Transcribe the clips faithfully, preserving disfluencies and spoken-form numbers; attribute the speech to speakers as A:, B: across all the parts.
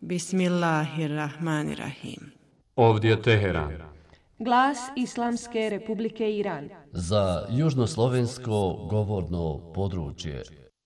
A: Bismillahirrahmanirrahim.
B: Ovdje je Teheran.
C: Glas Islamske Republike Iran.
D: Za južnoslovensko govorno područje.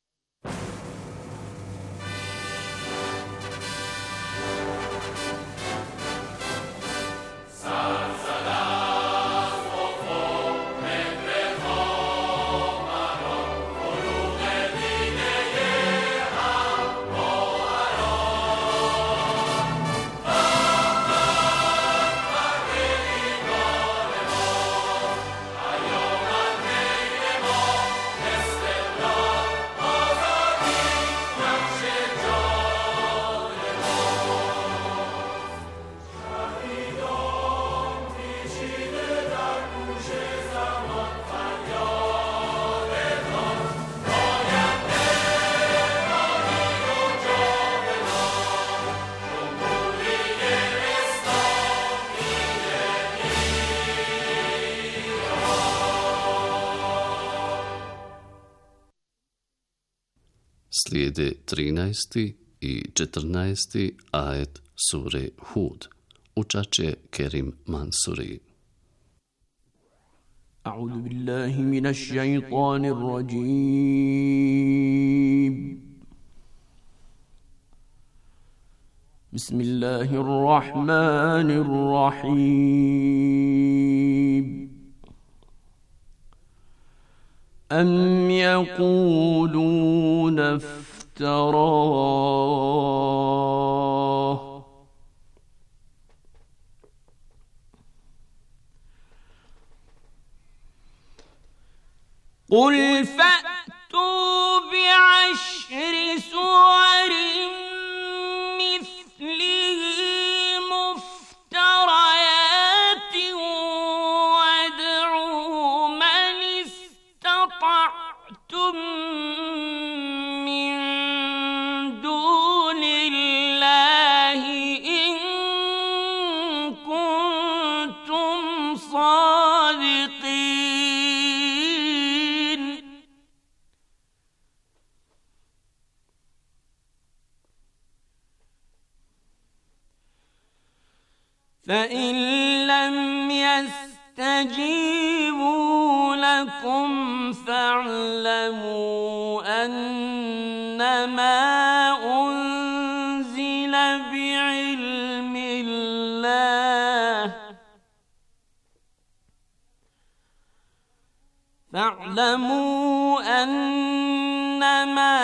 D: Slijede trinaesti i četrnaesti ajet sure Hud. Učat će Kerim Mansuri.
E: A'udhu billahi minash shaitanir rajim. Bismillahirrahmanirrahim. أم يقولون افتراه قل فأتوا بعشر سور مثله مفتريات وادعوا من استطعتم من دون الله إن كنتم صادقين فإن لم يستجيبوا لكم فاعلموا أنما أنزل بعلم الله فاعلموا أنما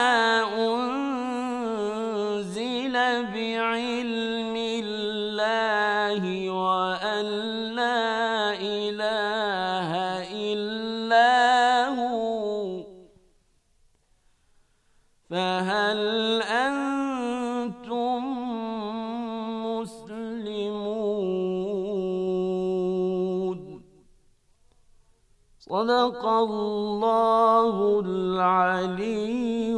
E: أنزل بعلم الله وأن لا إله إلا هو فهل أنتم مسلمون صدق الله العلي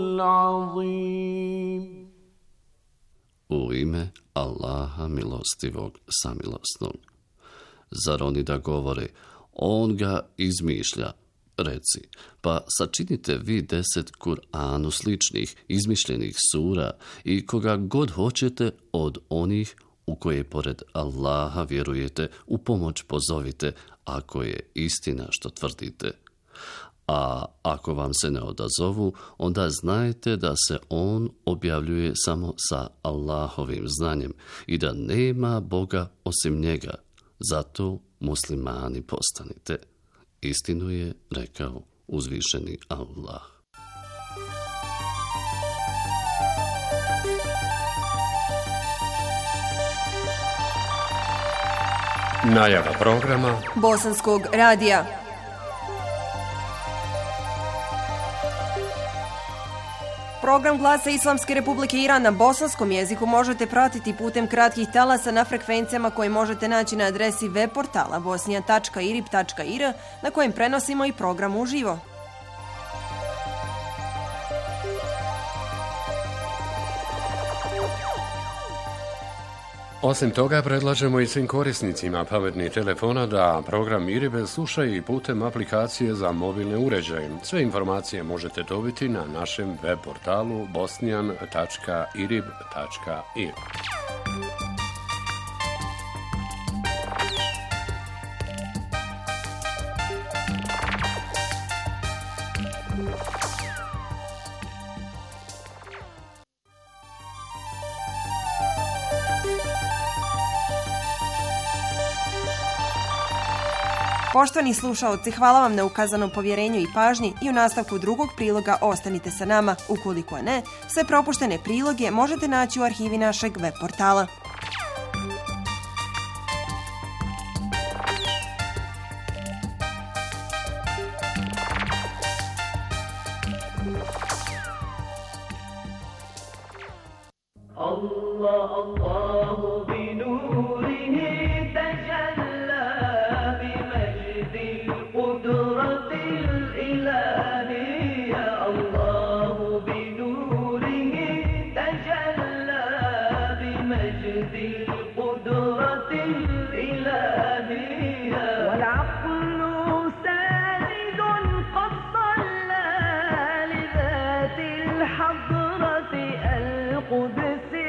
E: العظيم.
D: U ime Allaha milostivog samilosnog. Zar oni da govore, on ga izmišlja? Reci, pa sačinite vi deset Kur'anu sličnih, izmišljenih sura i koga god hoćete od onih u koje pored Allaha vjerujete, u pomoć pozovite, ako je istina što tvrdite. A ako vam se ne odazovu, onda znajte da se on objavljuje samo sa Allahovim znanjem i da nema Boga osim njega. Zato muslimani postanite. Istinu je rekao uzvišeni Allah.
B: Najava programa
C: Bosanskog radija. Program Glasa Islamske Republike Iran na bosanskom jeziku možete pratiti putem kratkih talasa na frekvencijama koje možete naći na adresi web portala bosnija tačka irib tačka ir na kojem prenosimo i program uživo.
B: Osim toga, predlažemo i svim korisnicima pametnih telefona da program IRIB slušaju i putem aplikacije za mobilne uređaje. Sve informacije možete dobiti na našem web portalu bosnijan tačka irib tačka i r.
C: Poštovani slušaoci, hvala vam na ukazanom povjerenju i pažnji i u nastavku drugog priloga ostanite sa nama. Ukoliko ne, sve propuštene priloge možete naći u arhivi našeg web portala.
A: Allah, Allahu bi nurihi tajalla bi majdil qudratil ilahiyya. Allahu bi nurihi tajalla bi majdil qudratil ilahiyya. Wal aqlu sajidun qad salla li dhatil hadrati al-qudus.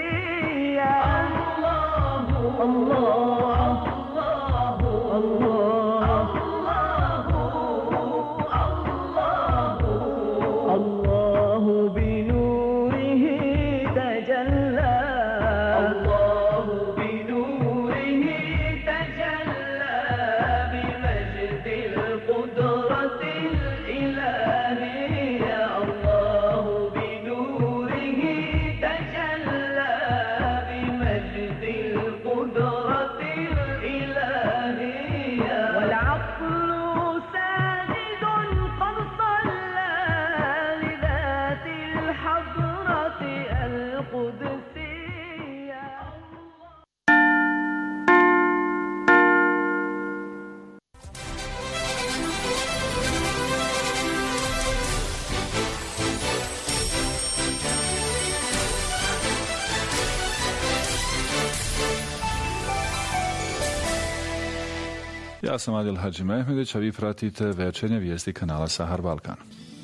F: Ja sam Adil Hadži Mehmedić, a vi pratite večernje vijesti kanala Sahar Balkan.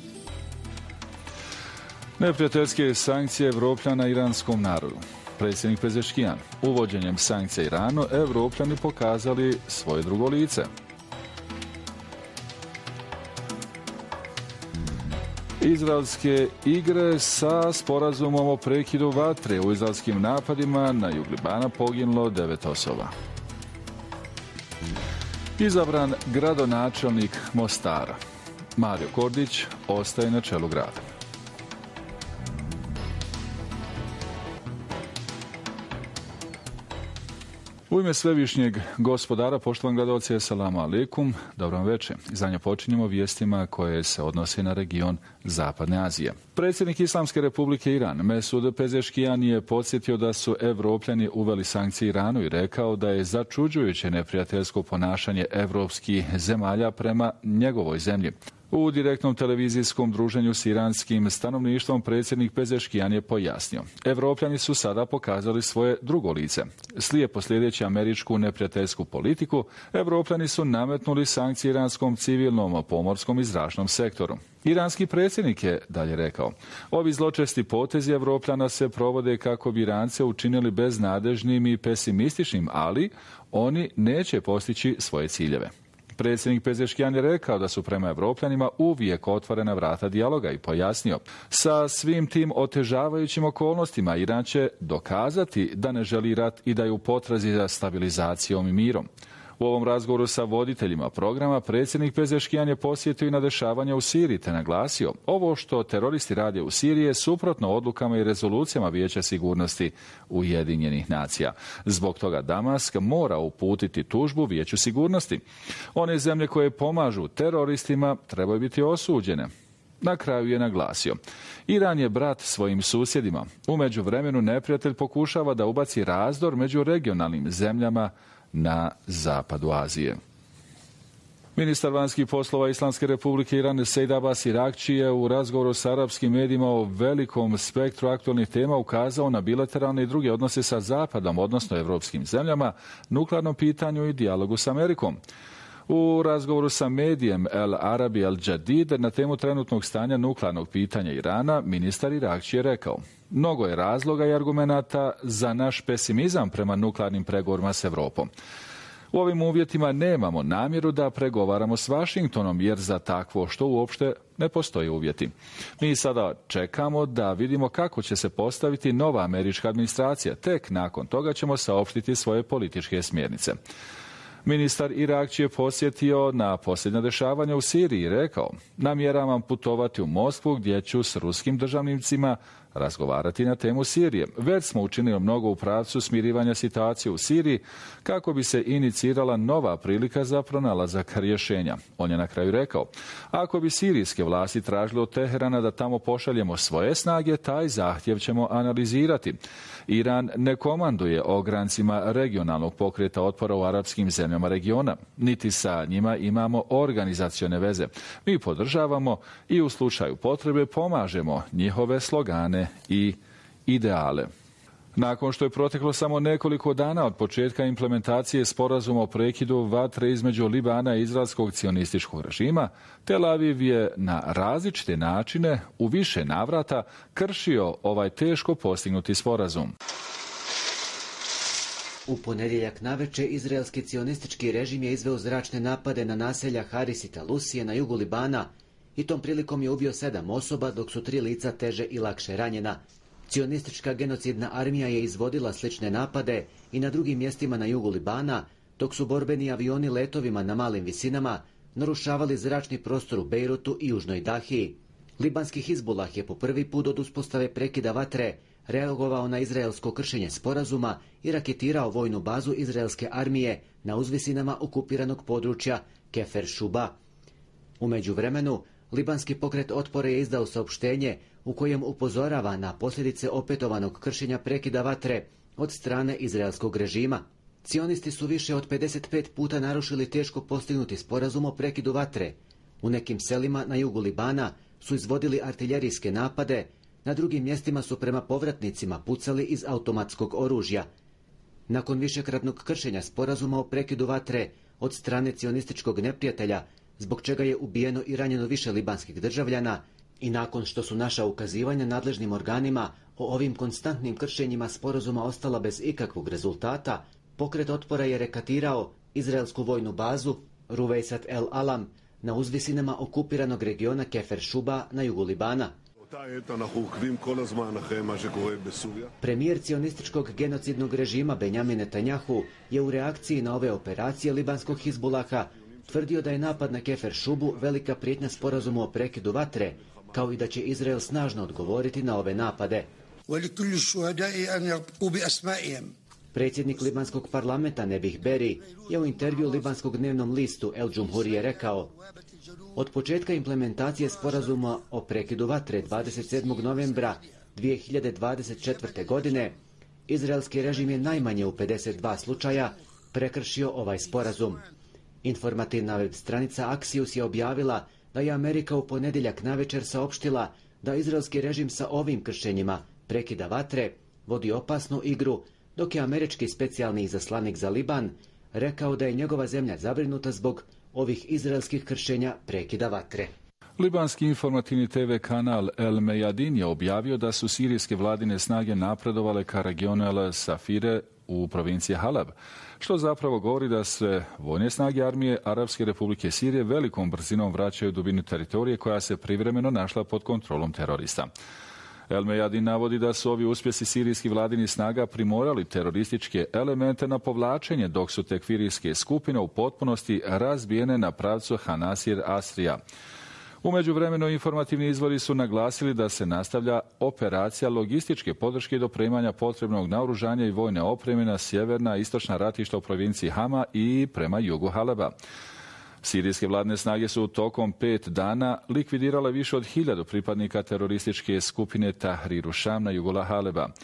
F: Neprijateljske sankcije Evropljana iranskom narodu. Predsjednik Pezeškijan. Uvođenjem sankcija Iranu, Evropljani pokazali svoje drugo lice. Izraelske igre sa sporazumom o prekidu vatre. U izraelskim napadima na jug Libana poginulo devet osoba. Izabran gradonačelnik Mostara. Mario Kordić ostaje na čelu grada. U ime svevišnjeg gospodara, poštovani gledalci, assalamu alaikum, dobro vam večer. Zadnje počinjemo vijestima koje se odnose na region Zapadne Azije. Predsjednik Islamske republike Iran, Mesud Pezeškijan, je podsjetio da su Evropljani uveli sankcije Iranu i rekao da je začuđujuće neprijateljsko ponašanje evropskih zemalja prema njegovoj zemlji. U direktnom televizijskom druženju s iranskim stanovništvom predsjednik Pezeškijan je pojasnio: Evropljani su sada pokazali svoje drugo lice. Slijepo slijedeći američku neprijateljsku politiku, Evropljani su nametnuli sankcije iranskom civilnom, pomorskom i zračnom sektoru. Iranski predsjednik je dalje rekao: ovi zločesti potezi Evropljana se provode kako bi Irance učinili beznadežnim i pesimističnim, ali oni neće postići svoje ciljeve. Predsjednik Pezeškijan je rekao da su prema Evropljanima uvijek otvorena vrata dijaloga i pojasnio: sa svim tim otežavajućim okolnostima Iran će dokazati da ne želi rat i da je u potrazi za stabilizacijom i mirom. U ovom razgovoru sa voditeljima programa predsjednik Pezeškijan je posjetio i na dešavanja u Siriji te naglasio: ovo što teroristi rade u Siriji je suprotno odlukama i rezolucijama Vijeća sigurnosti Ujedinjenih nacija. Zbog toga Damask mora uputiti tužbu Vijeću sigurnosti. One zemlje koje pomažu teroristima trebaju biti osuđene. Na kraju je naglasio: Iran je brat svojim susjedima. U međuvremenu neprijatelj pokušava da ubaci razdor među regionalnim zemljama na zapadu Azije. Ministar vanjskih poslova Islamske republike Iran Sejd Abbas Irakći je u razgovoru s arapskim medijima o velikom spektru aktualnih tema ukazao na bilateralne i druge odnose sa Zapadom, odnosno evropskim zemljama, nuklearnom pitanju i dijalogu s Amerikom. U razgovoru sa medijem El Arabi El Jadid na temu trenutnog stanja nuklearnog pitanja Irana, ministar Irakći je rekao: mnogo je razloga i argumenata za naš pesimizam prema nuklearnim pregovorima s Evropom. U ovim uvjetima nemamo namjeru da pregovaramo s Vašingtonom, jer za takvo što uopšte ne postoje uvjeti. Mi sada čekamo da vidimo kako će se postaviti nova američka administracija, tek nakon toga ćemo saopštiti svoje političke smjernice. Ministar Irakći je posjetio na posljednja dešavanja u Siriji i rekao: namjeravam putovati u Moskvu gdje ću s ruskim državnicima razgovarati na temu Sirije. Već smo učinili mnogo u pravcu smirivanja situacije u Siriji kako bi se inicirala nova prilika za pronalazak rješenja. On je na kraju rekao: ako bi sirijske vlasti tražile od Teherana da tamo pošaljemo svoje snage, taj zahtjev ćemo analizirati. Iran ne komanduje ograncima regionalnog pokreta otpora u arapskim zemljama regiona, niti sa njima imamo organizacione veze. Mi podržavamo i u slučaju potrebe pomažemo njihove slogane i ideale. Nakon što je proteklo samo nekoliko dana od početka implementacije sporazuma o prekidu vatre između Libana i izraelskog cionističkog režima, Tel Aviv je na različite načine u više navrata kršio ovaj teško postignuti sporazum.
G: U ponedjeljak navečer izraelski cionistički režim je izveo zračne napade na naselja Haris i Talusije na jugu Libana i tom prilikom je ubio sedam osoba, dok su tri lica teže i lakše ranjena. Cionistička genocidna armija je izvodila slične napade i na drugim mjestima na jugu Libana, dok su borbeni avioni letovima na malim visinama narušavali zračni prostor u Bejrutu i južnoj Dahiji. Libanski Hizbulah je po prvi put od uspostave prekida vatre reagovao na izraelsko kršenje sporazuma i raketirao vojnu bazu izraelske armije na uzvisinama okupiranog područja Kefer Šuba. U međuvremenu, libanski pokret otpora je izdao saopštenje u kojem upozorava na posljedice opetovanog kršenja prekida vatre od strane izraelskog režima. Cionisti su više od pedeset pet puta narušili teško postignuti sporazum o prekidu vatre. U nekim selima na jugu Libana su izvodili artiljerijske napade, na drugim mjestima su prema povratnicima pucali iz automatskog oružja. Nakon višekratnog kršenja sporazuma o prekidu vatre od strane cionističkog neprijatelja, zbog čega je ubijeno i ranjeno više libanskih državljana, i nakon što su naša ukazivanja nadležnim organima o ovim konstantnim kršenjima sporazuma ostala bez ikakvog rezultata, pokret otpora je rekatirao izraelsku vojnu bazu Ruveisat el Alam na uzvisinama okupiranog regiona Kefer Šuba na jugu Libana. Premijer cionističkog genocidnog režima Benjamin Netanjahu je u reakciji na ove operacije libanskog Hizbulaha tvrdio da je napad na Kefer Šubu velika prijetnja sporazumu o prekidu vatre, kao i da će Izrael snažno odgovoriti na ove napade. Predsjednik libanskog parlamenta Nebih Berri je u intervju libanskog dnevnom listu El Džumhurije rekao: od početka implementacije sporazuma o prekidu vatre dvadeset sedmog novembra dvije hiljade dvadeset četvrte. godine, izraelski režim je najmanje u pedeset dva slučaja prekršio ovaj sporazum. Informativna web stranica Axios je objavila da je Amerika u ponedjeljak navečer saopštila da izraelski režim sa ovim kršenjima prekida vatre vodi opasnu igru, dok je američki specijalni izaslanik za Liban rekao da je njegova zemlja zabrinuta zbog ovih izraelskih kršenja prekida vatre.
F: Libanski informativni te ve kanal El Mejadin je objavio da su sirijske vladine snage napredovale ka regionu El Safire u provinciji Halab, što zapravo govori da se vojne snage armije Arapske republike Sirije velikom brzinom vraćaju u dubinu teritorije koja se privremeno našla pod kontrolom terorista. El Mejadin navodi da su ovi uspjesi sirijskih vladinih snaga primorali terorističke elemente na povlačenje, dok su tekfirijske skupine u potpunosti razbijene na pravcu Hanasir Asrija. U međuvremenu informativni izvori su naglasili da se nastavlja operacija logističke podrške i dopremanja potrebnog naoružanja i vojne opreme na sjeverna i istočna ratišta u provinciji Hama i prema jugu Haleba. Sirijske vladne snage su tokom pet dana likvidirale više od hiljadu pripadnika terorističke skupine Tahrir Šam na jugu Haleba.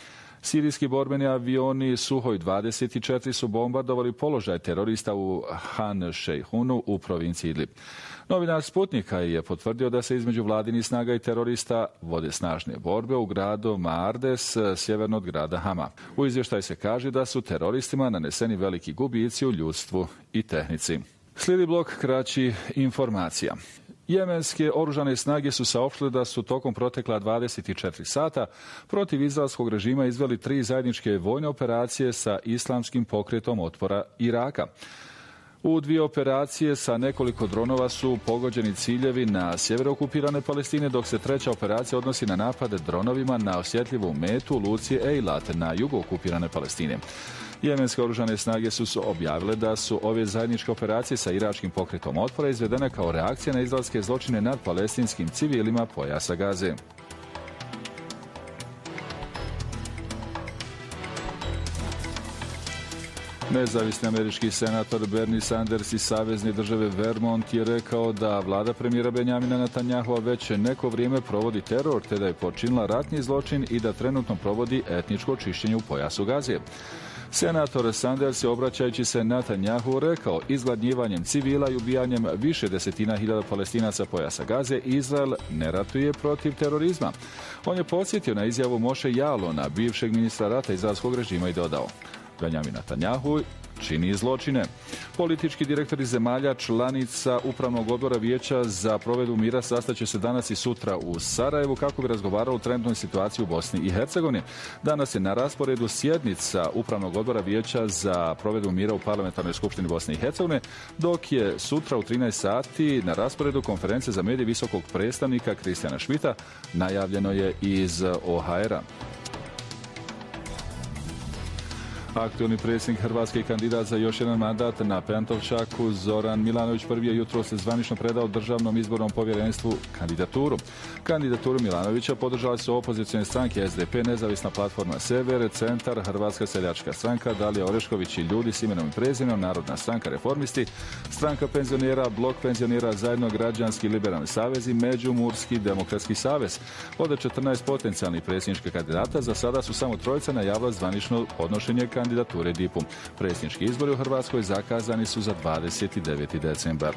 F: Sirijski borbeni avioni Suhoj dvadeset četiri su bombardovali položaj terorista u Han Šejhunu u provinciji Idlib. Novinar Sputnika je potvrdio da se između vladinih snaga i terorista vode snažne borbe u gradu Maardes, sjeverno od grada Hama. U izvještaju se kaže da su teroristima naneseni veliki gubici u ljudstvu i tehnici. Slijedi blok kraći informacija. Jemenske oružane snage su saopštile da su tokom protekla dvadeset četiri sata protiv izraelskog režima izveli tri zajedničke vojne operacije sa islamskim pokretom otpora Iraka. U dvije operacije sa nekoliko dronova su pogođeni ciljevi na sjeveru okupirane Palestine, dok se treća operacija odnosi na napade dronovima na osjetljivu metu u luci Eilat na jugu okupirane Palestine. Jemenske oružane snage su objavile da su ove zajedničke operacije sa iračkim pokretom otpora izvedene kao reakcija na izraelske zločine nad palestinskim civilima pojasa Gaze. Nezavisni američki senator Bernie Sanders iz savezne države Vermont je rekao da vlada premijera Benjamina Netanyahua već neko vrijeme provodi teror, te da je počinila ratni zločin i da trenutno provodi etničko čišćenje u pojasu Gaze. Senator Sanders je, obraćajući se Netanyahu, rekao: izgladnjivanjem civila i ubijanjem više desetina hiljada Palestinaca pojasa Gaze, Izrael ne ratuje protiv terorizma. On je podsjetio na izjavu Moše Jalona, bivšeg ministra rata izraelskog režima, i dodao: Benjamin Netanyahu čini zločine. Politički direktori zemalja članica Upravnog odbora Vijeća za provedbu mira sastaće se danas i sutra u Sarajevu kako bi razgovaralo o trenutnoj situaciji u Bosni i Hercegovini. Danas je na rasporedu sjednica Upravnog odbora Vijeća za provedbu mira u Parlamentarnoj skupštini Bosne i Hercegovine, dok je sutra u trinaest sati na rasporedu konferencije za medije visokog predstavnika Kristijana Šmita, najavljeno je iz O H R-a. Aktualni predsjednik Hrvatske i kandidat za još jedan mandat na Pantovčaku Zoran Milanović prvi je jutro se zvanično predao Državnom izbornom povjerenstvu kandidaturu. Kandidaturu Milanovića podržali su opozicione stranke S D P, Nezavisna platforma Sever, Centar, Hrvatska seljačka stranka, Dalija Orešković i Ljudi s imenom i prezimenom, Narodna stranka Reformisti, Stranka penzionera, Blok penzionera, Zajedno građanski liberalni savez i Međimurski demokratski savez. Od četrnaest potencijalnih predsjedničkih kandidata za sada su samo trojica najavila zvanično podnošenje kandidature D I P-u. Predsjednički izbori u Hrvatskoj zakazani su za dvadeset deveti decembar.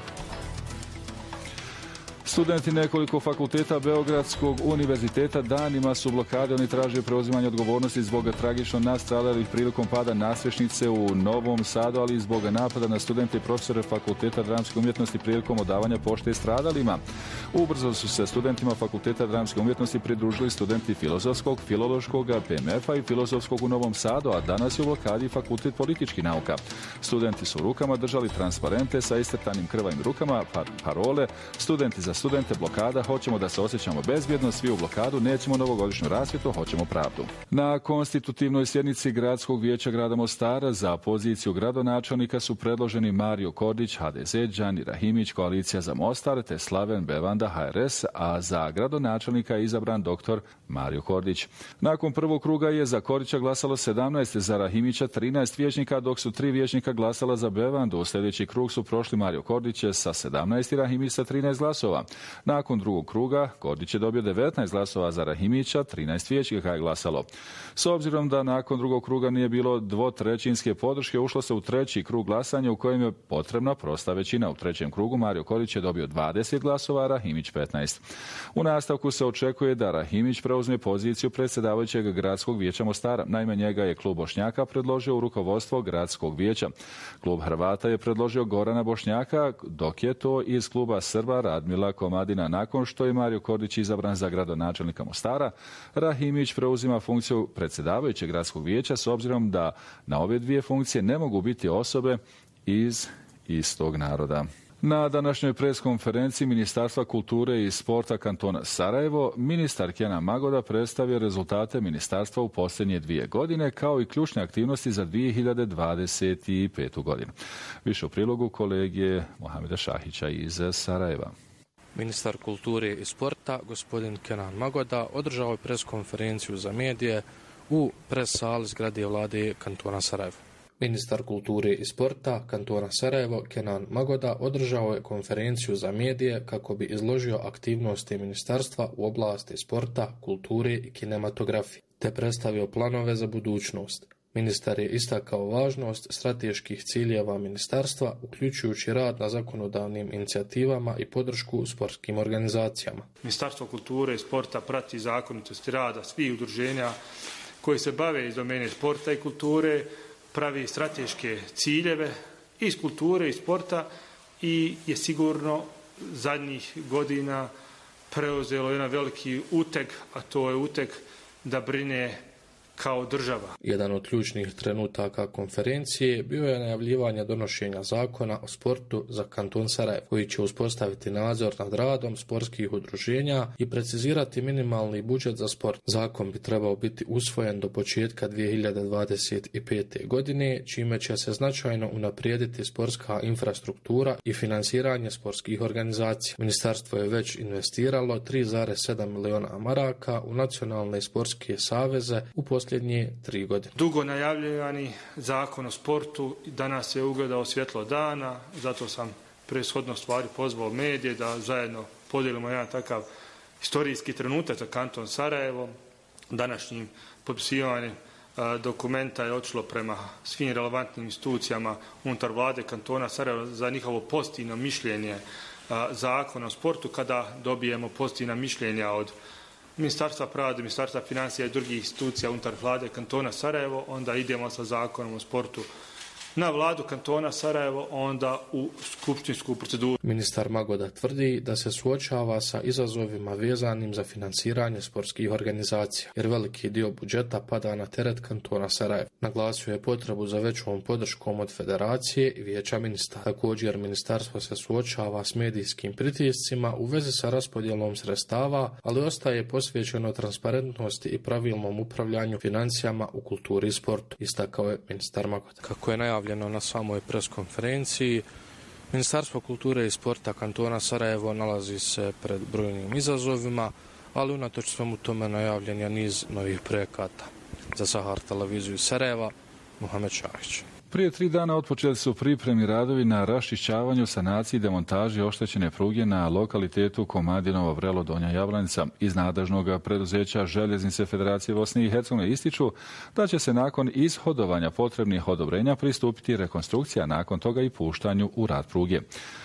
F: Studenti nekoliko fakulteta Beogradskog univerziteta danima su blokade. Oni traže preuzimanje odgovornosti zbog tragično nastradalih prilikom pada nasrešnice u Novom Sadu, ali i zbog napada na studente i profesore Fakulteta dramske umjetnosti prilikom odavanja pošte stradalima. Ubrzo su se studentima Fakulteta dramske umjetnosti pridružili studenti Filozofskog, Filološkog, P M F-a i Filozofskog u Novom Sadu, a danas je u blokadi Fakultet političkih nauka. Studenti su u rukama držali transparente sa istrtanim krvavim rukama, par parole: studenti za studente, blokada, hoćemo da se osjećamo bezbjedno, svi u blokadu, nećemo novogodišnju rasvjetu, hoćemo pravdu. Na konstitutivnoj sjednici Gradskog vijeća grada Mostara za poziciju gradonačelnika su predloženi Mario Kordić, H D Z, Đani Rahimić, Koalicija za Mostar, te Slaven Bevanda, H R S, a za gradonačelnika je izabran doktor Mario Kordić. Nakon prvog kruga je za Kordića glasalo sedamnaest, za Rahimića trinaest vijećnika, dok su tri vijećnika glasala za Bevandu. U sljedeći krug su prošli Mario Kordić sa sedamnaest i Rahimić sa trinaest glasova. Nakon drugog kruga Kordić je dobio devetnaest glasova, za Rahimića trinaest vijećnika je glasalo. S obzirom da nakon drugog kruga nije bilo dvotrećinske podrške, ušlo se u treći krug glasanja u kojem je potrebna prosta većina. U trećem krugu Mario Kordić je dobio dvadeset glasova, a Rahimić petnaest. U nastavku se očekuje da Rahimić preuzme poziciju predsjedavajućeg Gradskog vijeća Mostara. Naime, njega je klub Bošnjaka predložio u rukovodstvo Gradskog vijeća. Klub Hrvata je predložio Gorana Bošnjaka, dok je to iz kluba Srba Radmila Komadina. Nakon što je Mario Kordić izabran za gradonačelnika Mostara, Rahimić preuzima funkciju predsjedavajućeg Gradskog vijeća, s obzirom da na ove dvije funkcije ne mogu biti osobe iz istog naroda. Na današnjoj preskonferenciji Ministarstva kulture i sporta kantona Sarajevo, ministar Kenan Magoda predstavio rezultate ministarstva u posljednje dvije godine, kao i ključne aktivnosti za dvije hiljade dvadeset petu godinu. Više u prilogu kolege Mohameda Šahića iz Sarajeva.
H: Ministar kulture i sporta, gospodin Kenan Magoda, održao je preskonferenciju za medije u pres sali zgrade vlade kantona Sarajevo. Ministar kulture i sporta kantona Sarajevo, Kenan Magoda, održao je konferenciju za medije kako bi izložio aktivnosti ministarstva u oblasti sporta, kulture i kinematografije. te predstavio planove za budućnost. Ministar je istakao važnost strateških ciljeva ministarstva, uključujući rad na zakonodavnim inicijativama i podršku sportskim organizacijama.
I: Ministarstvo kulture i sporta prati zakonitosti rada svih udruženja koji se bave iz domene sporta i kulture, pravi strateške ciljeve iz kulture i sporta i je sigurno zadnjih godina preuzelo jedan veliki uteg, a to je uteg da brine kao država.
H: Jedan od ključnih trenutaka konferencije bio je najavljivanje donošenja zakona o sportu za kanton Sarajevo, koji će uspostaviti nadzor nad radom sportskih udruženja i precizirati minimalni budžet za sport. Zakon bi trebao biti usvojen do početka dvije hiljade dvadeset pete. godine, čime će se značajno unaprijediti sportska infrastruktura i finansiranje sportskih organizacija. Ministarstvo je već investiralo tri zarez sedam miliona maraka u nacionalne sportske saveze u posljednje tri godine.
I: Dugo najavljivani zakon o sportu danas je ugledao svjetlo dana, zato sam preshodno stvari pozvao medije da zajedno podijelimo jedan takav historijski trenutak za kanton Sarajevo. Današnjim potpisivanjem dokumenta je otišlo prema svim relevantnim institucijama unutar vlade kantona Sarajevo za njihovo pozitivno mišljenje zakona o sportu. Kada dobijemo pozitivna mišljenja od Ministarstva pravde, Ministarstva financija i drugih institucija unutar vlade kantona Sarajevo, onda idemo sa zakonom o sportu na vladu kantona Sarajevo, onda u skupštinsku proceduru.
H: Ministar Magoda tvrdi da se suočava sa izazovima vezanim za finansiranje sportskih organizacija, jer veliki dio budžeta pada na teret kantona Sarajevo. Naglasio je potrebu za većom podrškom od federacije i vijeća ministara. Također, ministarstvo se suočava s medijskim pritiscima u vezi sa raspodjelom sredstava, ali ostaje posvećeno transparentnosti i pravilnom upravljanju financijama u kulturi i sportu, istakao je ministar Magoda. Kako je najavljeno na samoj preskonferenciji, Ministarstvo kulture i sporta kantona Sarajevo nalazi se pred brojnim izazovima, ali unatoč svemu tome najavljen je niz novih projekata. Za Sahar televiziju Sarajeva, Muhamed Šahić.
F: Prije tri dana otpočeli su pripremni radovi na raščišćavanju, sanaciji i demontaži oštećene pruge na lokalitetu Komadinovo Vrelo Donja Jablanica. Iz nadležnog preduzeća Željeznice Federacije Bosne i Hercegovine ističu da će se nakon ishodovanja potrebnih odobrenja pristupiti rekonstrukcija, nakon toga i puštanju u rad pruge.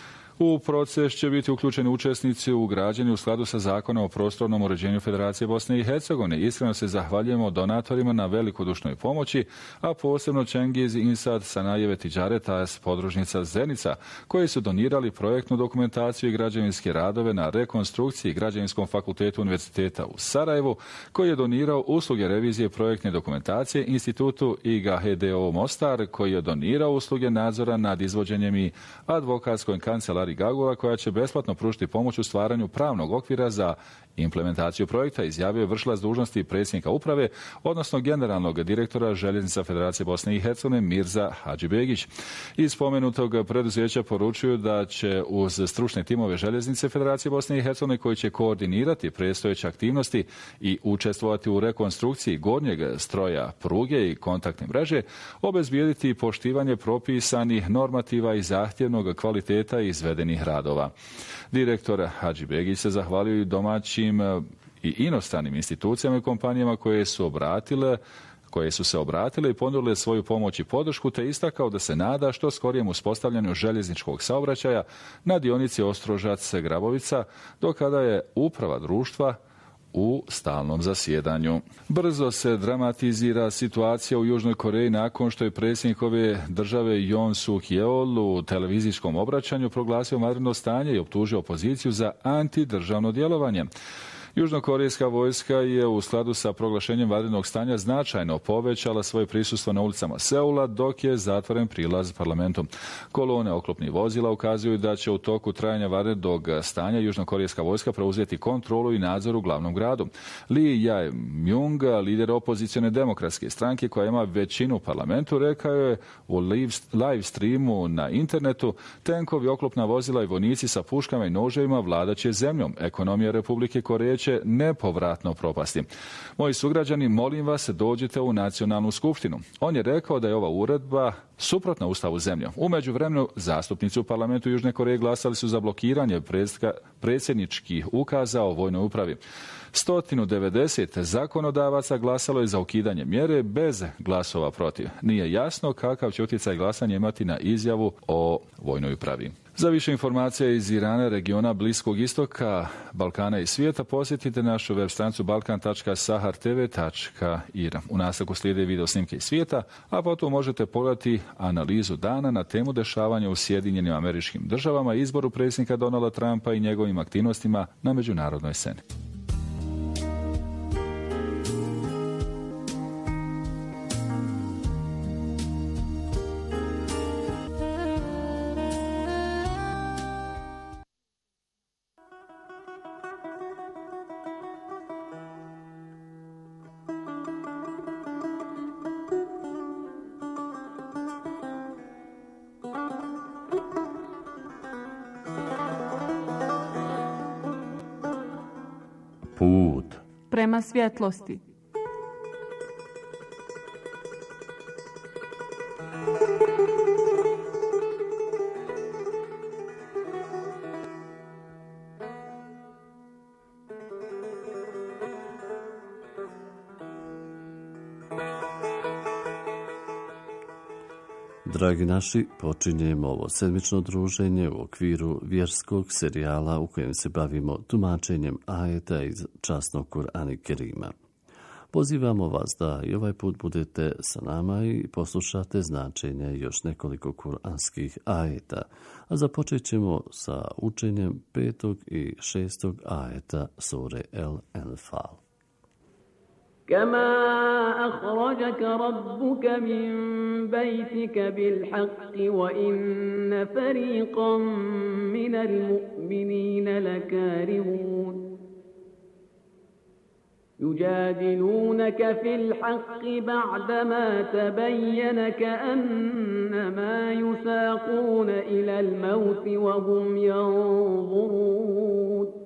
F: U proces će biti uključeni učesnici u građenju u skladu sa Zakonom o prostornom uređenju Federacije Bosne i Hercegovine. Iskreno se zahvaljujemo donatorima na velikodušnoj pomoći, a posebno Čengiz Insad Sanajeve Tiđareta s podružnica Zenica, koji su donirali projektnu dokumentaciju i građevinske radove na rekonstrukciji Građevinskom fakultetu Univerziteta u Sarajevu, koji je donirao usluge revizije projektne dokumentacije Institutu I G H D O Mostar, koji je donirao usluge nadzora nad izvođenjem i advokatskoj kancelariji Gagova, koja će besplatno pružiti pomoć u stvaranju pravnog okvira za implementaciju projekta, izjavio je vršilac dužnosti predsjednika uprave, odnosno generalnog direktora Željeznica Federacije Bosne i Hercegovine Mirza Hadžibegić. Iz spomenutog preduzeća poručuju da će uz stručne timove Željeznice Federacije Bosne i Hercegovine, koji će koordinirati predstojeće aktivnosti i učestvovati u rekonstrukciji gornjeg stroja pruge i kontaktne mreže, obezbijediti poštivanje propisanih normativa i zahtjevnog kvaliteta izvedenih radova. Direktor Hadžibegić se zahvalio i domaćim i inostranim institucijama i kompanijama koje su obratile koje su se obratile i ponudile svoju pomoć i podršku, te istakao da se nada što skorijem uspostavljanju željezničkog saobraćaja na dionici Ostrožac-Grabovica, do kada je uprava društva u stalnom zasjedanju. Brzo se dramatizira situacija u Južnoj Koreji nakon što je predsjednik ove države Yoon Suk-yeol u televizijskom obraćanju proglasio vanredno stanje i optužio opoziciju za antidržavno djelovanje. Južnokorejska vojska je u skladu sa proglašenjem vanrednog stanja značajno povećala svoje prisustvo na ulicama Seula, dok je zatvoren prilaz parlamentu. Kolone oklopnih vozila ukazuju da će u toku trajanja vanrednog stanja južnokorejska vojska preuzeti kontrolu i nadzor u glavnom gradu. Lee Jae-myung, lider opozicione demokratske stranke koja ima većinu u parlamentu, rekao je u live streamu na internetu: tenkovi, oklopna vozila i vojnici sa puškama i noževima vladat će zemljom. Ekonomija Republike Koreje će nepovratno propasti. Moji sugrađani, molim vas, dođite u nacionalnu skupštinu. On je rekao da je ova uredba suprotna ustavu zemlje. U međuvremenu zastupnici u parlamentu Južne Koreje glasali su za blokiranje predsjedničkih ukaza o vojnoj upravi. sto devedeset zakonodavaca glasalo je za ukidanje mjere bez glasova protiv. Nije jasno kakav će utjecaj glasanja imati na izjavu o vojnoj upravi. Za više informacija iz Irana, regiona Bliskog istoka, Balkana i svijeta posjetite našu web stranicu balkan tačka sahar t v tačka i r. U nastavku slijede video snimke iz svijeta, a potom možete pogledati analizu dana na temu dešavanja u Sjedinjenim Američkim Državama, izboru predsjednika Donalda Trumpa i njegovim aktivnostima na međunarodnoj sceni.
B: Put
J: prema svjetlosti.
D: Dragi naši, počinjemo ovo sedmično druženje u okviru vjerskog serijala u kojem se bavimo tumačenjem ajeta iz časnog Kur'ana Kerima. Pozivamo vas da i ovaj put budete sa nama i poslušate značenje još nekoliko kuranskih ajeta, a započet ćemo sa učenjem petog i šestog ajeta sure El Enfal.
E: كما أخرجك ربك من بيتك بالحق وإن فريقا من المؤمنين لكارهون يجادلونك في الحق بعدما تبين كأنما يساقون إلى الموت وهم ينظرون.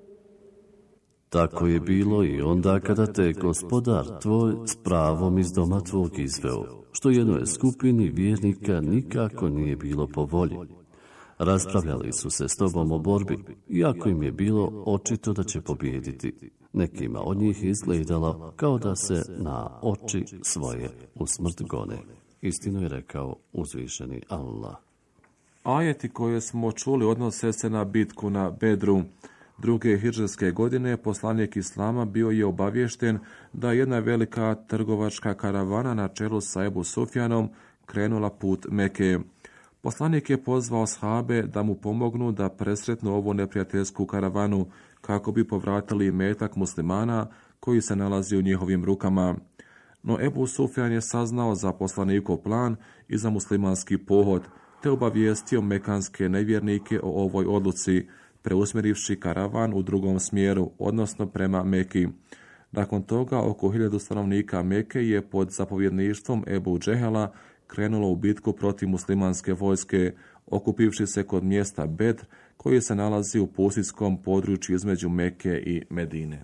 D: Tako je bilo i onda kada te gospodar tvoj s pravom iz doma tvog izveo, što jednoj skupini vjernika nikako nije bilo po volji. Raspravljali su se s tobom o borbi, iako im je bilo očito da će pobijediti. Nekima od njih izgledalo kao da se na oči svoje u smrt gone. Istinu je rekao uzvišeni Allah.
K: Ajeti koje smo čuli odnose se na bitku na Bedru. Druge hidžrske godine poslanik Islama bio je obaviješten da jedna velika trgovačka karavana na čelu sa Ebu Sufjanom krenula put Meke. Poslanik je pozvao ashabe da mu pomognu da presretnu ovu neprijateljsku karavanu kako bi povratili metak muslimana koji se nalazi u njihovim rukama. No Ebu Sufjan je saznao za poslanikov plan i za muslimanski pohod, te obavijestio mekanske nevjernike o ovoj odluci, preusmjerivši karavan u drugom smjeru, odnosno prema Meki. Nakon toga oko hiljadu stanovnika Meke je pod zapovjedništvom Ebu Džehela krenulo u bitku protiv muslimanske vojske, okupivši se kod mjesta Bedr, koji se nalazi u pustinjskom području između Meke i Medine.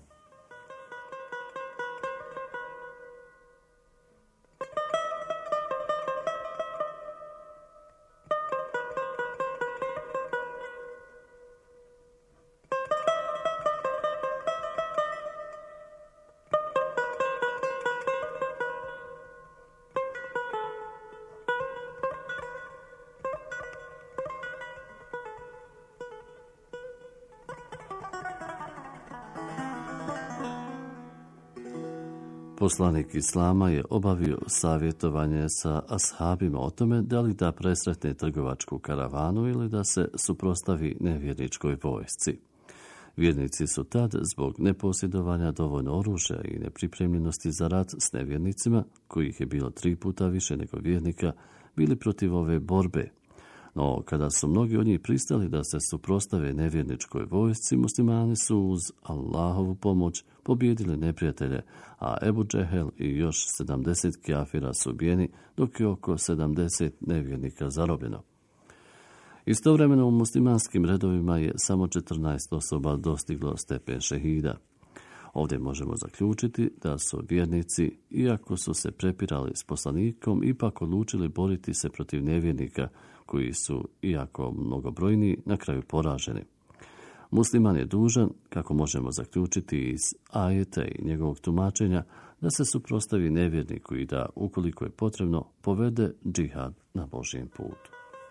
D: Poslanik Islama je obavio savjetovanje sa ashabima o tome da li da presretne trgovačku karavanu ili da se suprotstavi nevjerničkoj vojsci. Vjernici su tad, zbog neposjedovanja dovoljno oružja i nepripremljenosti za rat s nevjernicima, kojih je bilo tri puta više nego vjernika, bili protiv ove borbe. No, kada su mnogi od njih pristali da se suprotstave nevjerničkoj vojsci, muslimani su uz Allahovu pomoć pobijedili neprijatelje, a Ebu Džehel i još sedamdeset kafira su ubijeni, dok je oko sedamdeset nevjernika zarobljeno. Istovremeno u muslimanskim redovima je samo četrnaest osoba dostiglo stepen šehida. Ovdje možemo zaključiti da su vjernici, iako su se prepirali s poslanikom, ipak odlučili boriti se protiv nevjernika, koji su, iako mnogobrojni, na kraju poraženi. Musliman je dužan, kako možemo zaključiti iz ajeta i njegovog tumačenja, da se suprotstavi nevjerniku i da, ukoliko je potrebno, povede džihad na Božjem putu.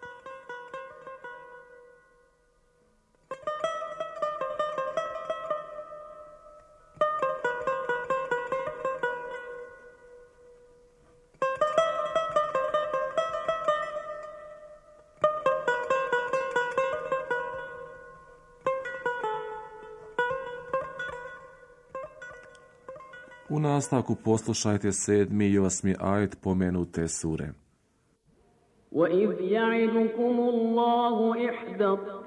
K: U nastavku poslušajte sedmi i osmi ajet pomenute sure.
E: وَإِذْ يَعِدُكُمُ اللَّهُ إِحْدَى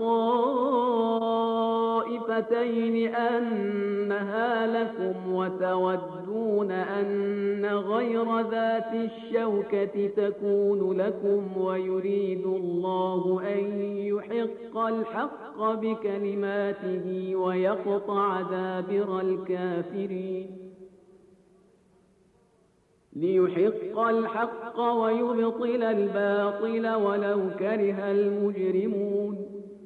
E: الطَّائِفَتَيْنِ أَنَّهَا لَكُمْ وَتَوَدُّونَ أَنَّ غَيْرَ ذَاتِ الشَّوْكَةِ تَكُونُ لَكُمْ وَيُرِيدُ اللَّهُ أَن يُحِقَّ الْحَقَّ بِكَلِمَاتِهِ وَيَقْطَعَ دَابِرَ الْكَافِرِينَ ليحق الحق ويبطل الباطل ولو كره المجرمون.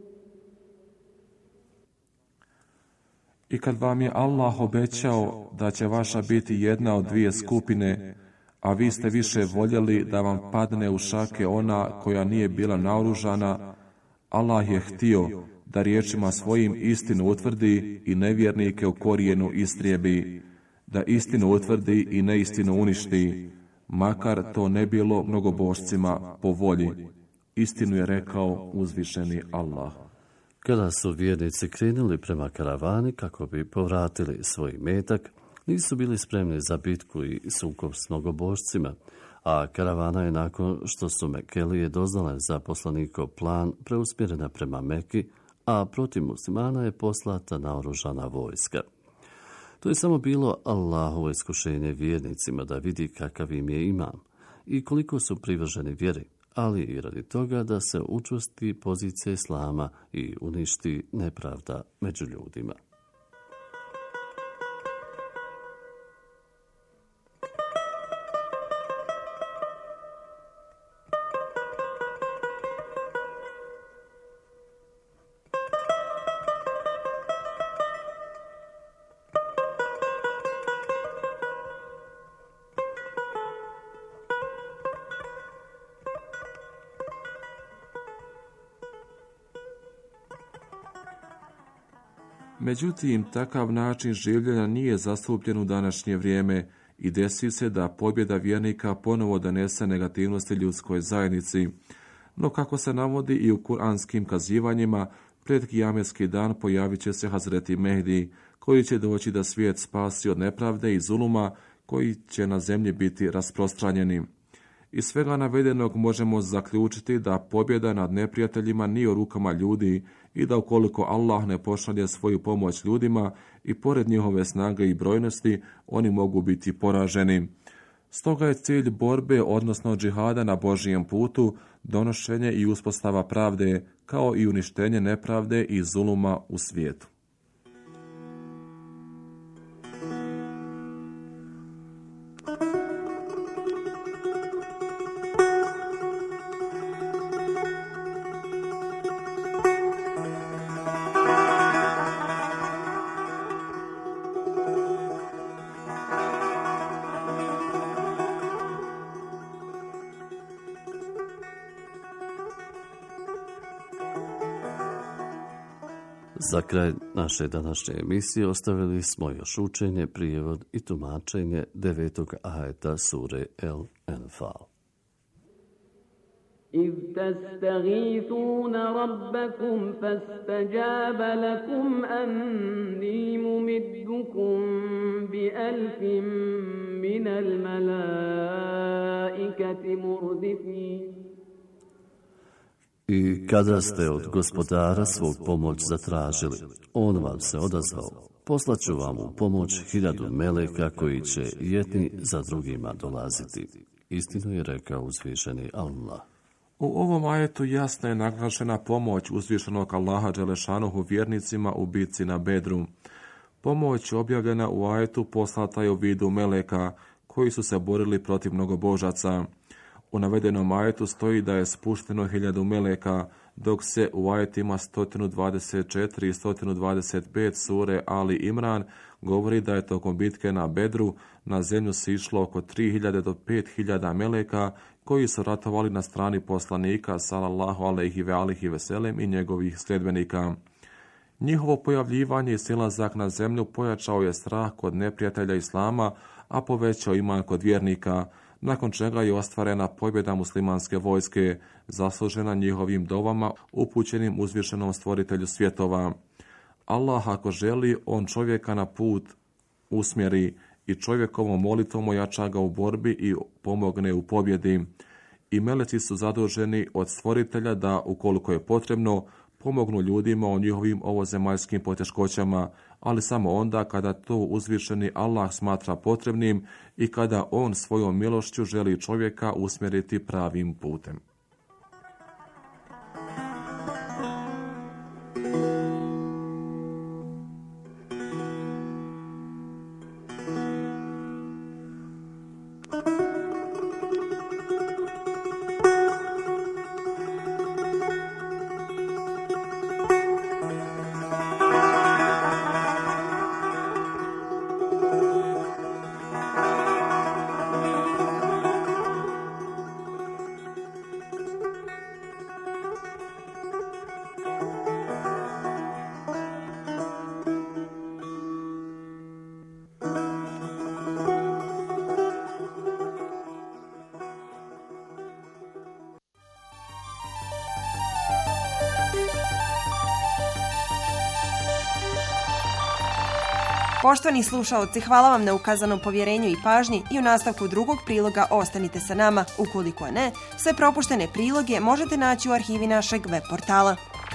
K: I kad vam je Allah obećao da će vaša biti jedna od dvije skupine, a vi ste više voljeli da vam padne u šake ona koja nije bila naoružana, Allah je htio da riječima svojim istinu utvrdi i nevjernike u korijenu istrijebi, da istinu utvrdi i neistinu uništi, makar to ne bilo mnogobožcima po volji. Istinu je rekao uzvišeni Allah.
D: Kada su vjernici krenuli prema karavani kako bi povratili svoj metak, nisu bili spremni za bitku i sukob s mnogobožcima, a karavana je nakon što su Mekelije doznale za poslanikov plan preusmjerena prema Meki, a protiv muslimana je poslata naoružana vojska. To je samo bilo Allahovo iskušenje vjernicima da vidi kakav im je imam i koliko su privrženi vjeri, ali i radi toga da se učvrsti pozicija islama i uništi nepravda među ljudima.
K: Međutim, takav način življenja nije zastupljen u današnje vrijeme i desi se da pobjeda vjernika ponovo donese negativnosti ljudskoj zajednici. No kako se navodi i u kuranskim kazivanjima, pred kijametski dan pojavit će se Hazreti Mehdi, koji će doći da svijet spasi od nepravde i zuluma koji će na zemlji biti rasprostranjeni. Iz svega navedenog možemo zaključiti da pobjeda nad neprijateljima nije u rukama ljudi i da ukoliko Allah ne pošalje svoju pomoć ljudima i pored njihove snage i brojnosti, oni mogu biti poraženi. Stoga je cilj borbe, odnosno džihada na Božijem putu, donošenje i uspostava pravde, kao i uništenje nepravde i zuluma u svijetu.
D: Za kraj naše današnje emisije ostavili smo još učenje, prijevod i tumačenje devetog ajeta sure El Enfal.
E: إذ تستغيثون ربكم فاستجاب لكم أني ممدكم بألف من الملائكة مردفين.
D: I kada ste od gospodara svog pomoć zatražili, on vam se odazvao, poslaću vam u pomoć hiljadu meleka koji će jedni za drugima dolaziti. Istinu je rekao uzvišeni Allah.
K: U ovom ajetu jasno je naglašena pomoć uzvišenog Allaha Đelešanuhu vjernicima u bitci na Bedru. Pomoć objavljena u ajetu poslata je u vidu meleka koji su se borili protiv mnogobožaca. U navedenom ajetu stoji da je spušteno hiljadu meleka, dok se u ajetima sto dvadeset četiri i sto dvadeset pet sure Ali Imran govori da je tokom bitke na Bedru na zemlju sišlo oko tri hiljade do pet hiljada meleka koji su ratovali na strani poslanika sallallahu alejhi ve alihi ve sellem i njegovih sljedbenika. Njihovo pojavljivanje i silazak na zemlju pojačao je strah kod neprijatelja Islama, a povećao iman kod vjernika, nakon čega je ostvarena pobjeda muslimanske vojske, zaslužena njihovim dovama upućenim uzvišenom stvoritelju svjetova. Allah ako želi, on čovjeka na put usmjeri i čovjekovom molitvom ojača ga u borbi i pomogne u pobjedi. I meleci su zaduženi od stvoritelja da, ukoliko je potrebno, pomognu ljudima u njihovim ovozemaljskim poteškoćama, ali samo onda kada to uzvišeni Allah smatra potrebnim i kada on svojom milošću želi čovjeka usmjeriti pravim putem.
C: Poštovani slušaoci, hvala vam na ukazanom povjerenju i pažnji i u nastavku drugog priloga ostanite sa nama. Ukoliko ne, sve propuštene priloge možete naći u arhivi našeg web portala.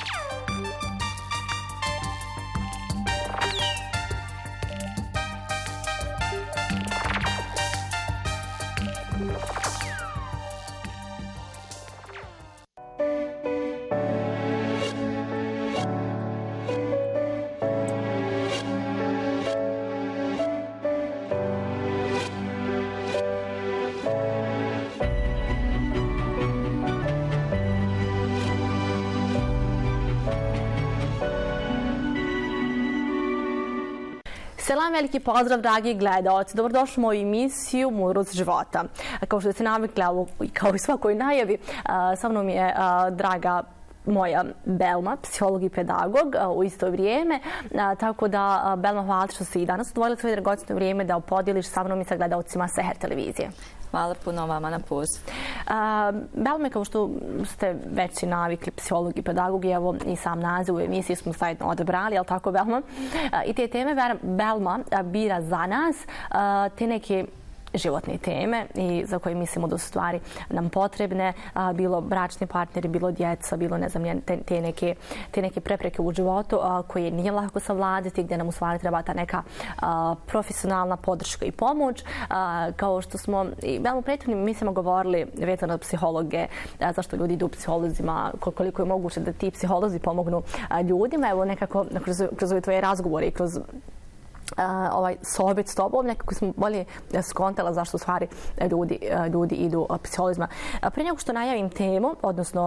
L: Selam, veliki pozdrav, dragi gledaoci. Dobrodošli u moju emisiju Mudrost života. Kao što ste navikli, kao i svakoj najavi, sa mnom je draga moja Belma, psiholog i pedagog u isto vrijeme. Tako da, Belma, hvala što si i danas odvojila svoje dragocjeno vrijeme da podijeliš sa mnom i sa gledaocima Seher televizije.
M: Hvala puno vama na poziv.
L: Belme, kao što ste već i navikli, psiholog i pedagog, i evo i sam naziv u emisiji smo zajedno odabrali, jel tako, Belma? I te teme Belma bira za nas te neke životne teme i za koje mislimo da su stvari nam potrebne, a, bilo bračni partneri, bilo djeca, bilo ne znam, te, te, neke, te neke prepreke u životu a, koje nije lako savladati, gdje nam u stvari treba ta neka a, profesionalna podrška i pomoć. A, kao što smo i u prethodnim emisijama govorili vezano od psihologe, a, zašto ljudi idu u psiholozima, koliko je moguće da ti psiholozi pomognu a, ljudima. Evo nekako kroz, kroz ove tvoje razgovore i kroz Uh, ovaj sohbet s tobom, nekako smo bolje skontala zašto u stvari ljudi, ljudi idu psiholozima. Prije nego što najavim temu, odnosno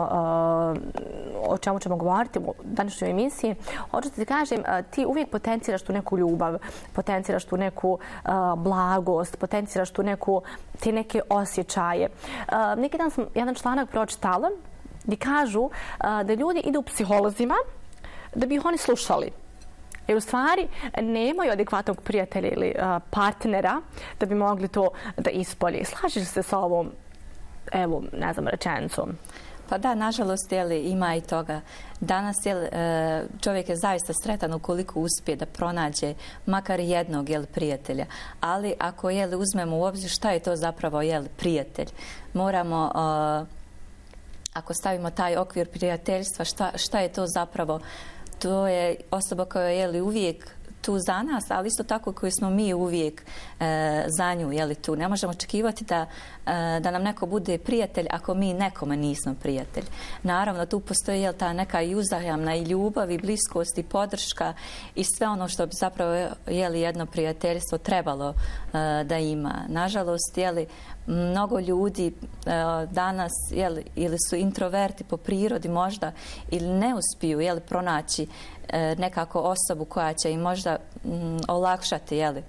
L: uh, o čemu ćemo govoriti u današnjoj emisiji, hoću ti kažem, ti uvijek potenciraš tu neku ljubav, potenciraš tu neku uh, blagost, potenciraš tu neku, te neke osjećaje. Uh, neki dan sam jedan članak pročitala gdje kažu uh, da ljudi idu psiholozima da bi ih oni slušali. Jer u stvari nemaju adekvatnog prijatelja ili uh, partnera da bi mogli to da ispolje. Slažeš se sa ovom, evo, ne znam, rečenicom?
M: Pa da, nažalost, jeli, ima i toga. Danas jeli, čovjek je zaista sretan ukoliko uspije da pronađe makar jednog jeli, prijatelja. Ali ako jeli, uzmemo u obzir šta je to zapravo jeli, prijatelj, moramo, uh, ako stavimo taj okvir prijateljstva, šta, šta je to zapravo. To je osoba koja je li uvijek tu za nas, ali isto tako koji smo mi uvijek e, za nju, jeli, tu. Ne možemo očekivati da, e, da nam neko bude prijatelj ako mi nekome nismo prijatelj. Naravno, tu postoji jel, ta neka i uzajamna i ljubav i bliskost i podrška i sve ono što bi zapravo jeli, jedno prijateljstvo trebalo e, da ima. Nažalost, jeli, mnogo ljudi e, danas jeli, ili su introverti po prirodi možda ili ne uspiju jeli, pronaći e, nekako osobu koja će im možda m, olakšati jeli,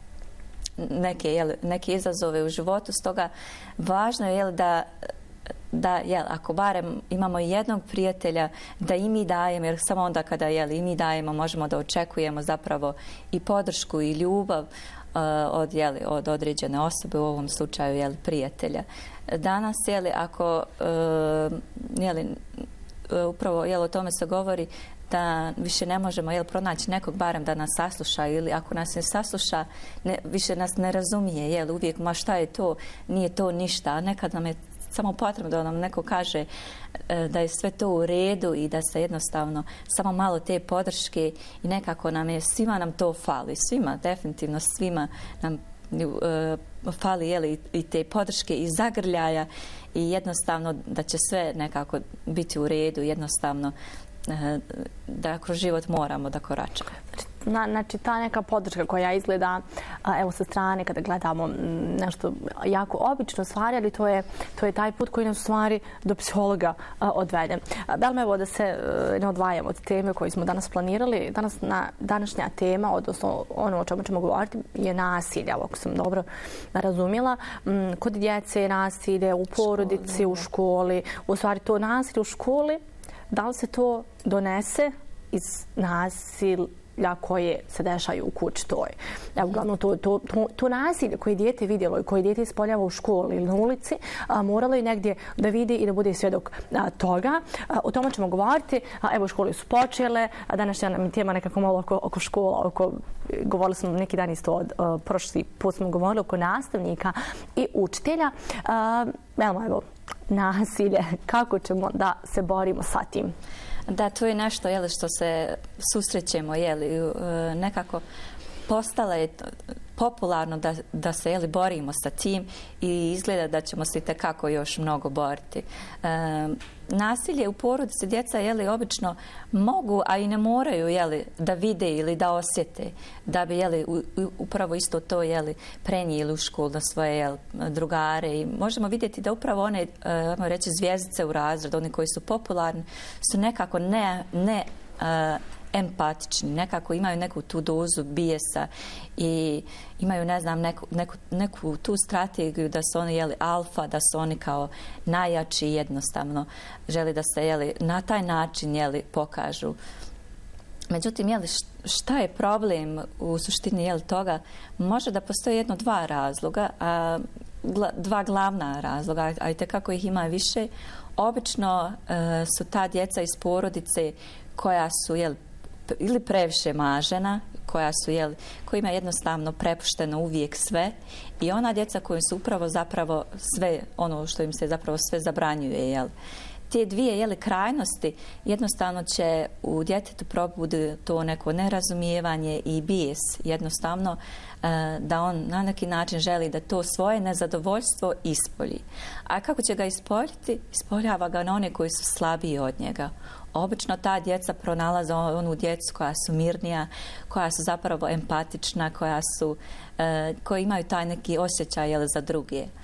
M: neke, jeli, neke izazove u životu. Stoga važno je jeli, da da, jel, ako barem imamo jednog prijatelja, da i mi dajemo, jer samo onda kada jel, i mi dajemo, možemo da očekujemo zapravo i podršku i ljubav uh, od, jel, od određene osobe, u ovom slučaju jel, prijatelja. Danas, jel, ako uh, jel, upravo jel, o tome se govori, da više ne možemo jel, pronaći nekog barem da nas sasluša ili ako nas ne sasluša, ne, više nas ne razumije, jel, uvijek, ma šta je to, nije to ništa, a nekad nam je samo potrebno da nam neko kaže da je sve to u redu i da se jednostavno samo malo te podrške i nekako nam je, svima nam to fali, svima, definitivno svima nam uh, fali jeli, i te podrške i zagrljaja i jednostavno da će sve nekako biti u redu, jednostavno uh, da kroz život moramo da koračamo.
L: Na, znači ta neka podrška koja izgleda a, evo sa strane kada gledamo nešto jako obično stvari, ali to je, to je taj put koji nas u stvari do psihologa a, odvede. Belma, evo da se a, ne odvajamo od teme koju smo danas planirali. Danas na, današnja tema, odnosno ono o čemu ćemo govoriti, je nasilje, ako sam dobro razumjela. M, kod djece je nasilje, u porodici, školi, u školi. U stvari to nasilje u školi, da li se to donese iz nasilja koje se dešaju u kući toj. Evo, uglavnom, to, to, to, to nasilje koje dijete vidjelo i koje dijete ispoljava u školi ili na ulici, a, moralo je negdje da vidi i da bude svjedok a, toga. A, o tome ćemo govoriti. A, evo, škole su počele. A današnja nam je tema nekako malo oko, oko škola. Oko, govorili smo neki dan isto od a, prošli put smo govorili oko nastavnika i učitelja. A, evo, evo, nasilje. Kako ćemo da se borimo sa tim?
M: Da, to je nešto jeli, što se susrećemo, jeli, nekako postala je popularno da, da se jeli, borimo sa tim i izgleda da ćemo se itekako još mnogo boriti. E, nasilje u porodici djeca jeli, obično mogu, a i ne moraju jeli, da vide ili da osjete, da bi jeli, u, upravo isto to jeli, prenijeli u školu na svoje jeli, drugare. I možemo vidjeti da upravo one, e, reći, zvjezdice u razredu, oni koji su popularni, su nekako ne, ne e, empatični, nekako imaju neku tu dozu bijesa i imaju, ne znam, neku, neku, neku tu strategiju da su oni jeli alfa, da su oni kao najjači i jednostavno želi da se jeli na taj način jeli pokažu. Međutim, jeli, šta je problem u suštini jeli toga? Može da postoji jedno dva razloga, a, gla, dva glavna razloga, a i tekako ih ima više. Obično e, su ta djeca iz porodice koja su jeli, ili previše mažena, koja su, jel, kojima je jednostavno prepušteno uvijek sve i ona djeca koji su upravo zapravo sve, ono što im se zapravo sve zabranjuje, jel. Te dvije, jel, krajnosti jednostavno će u djetetu probudi to neko nerazumijevanje i bijes, jednostavno da on na neki način želi da to svoje nezadovoljstvo ispolji. A kako će ga ispoljiti? Ispoljava ga na one koji su slabiji od njega. Obično ta djeca pronalaze onu djecu koja su mirnija, koja su zapravo empatična, koja su, e, koji imaju taj neki osjećaj jel, za druge. E,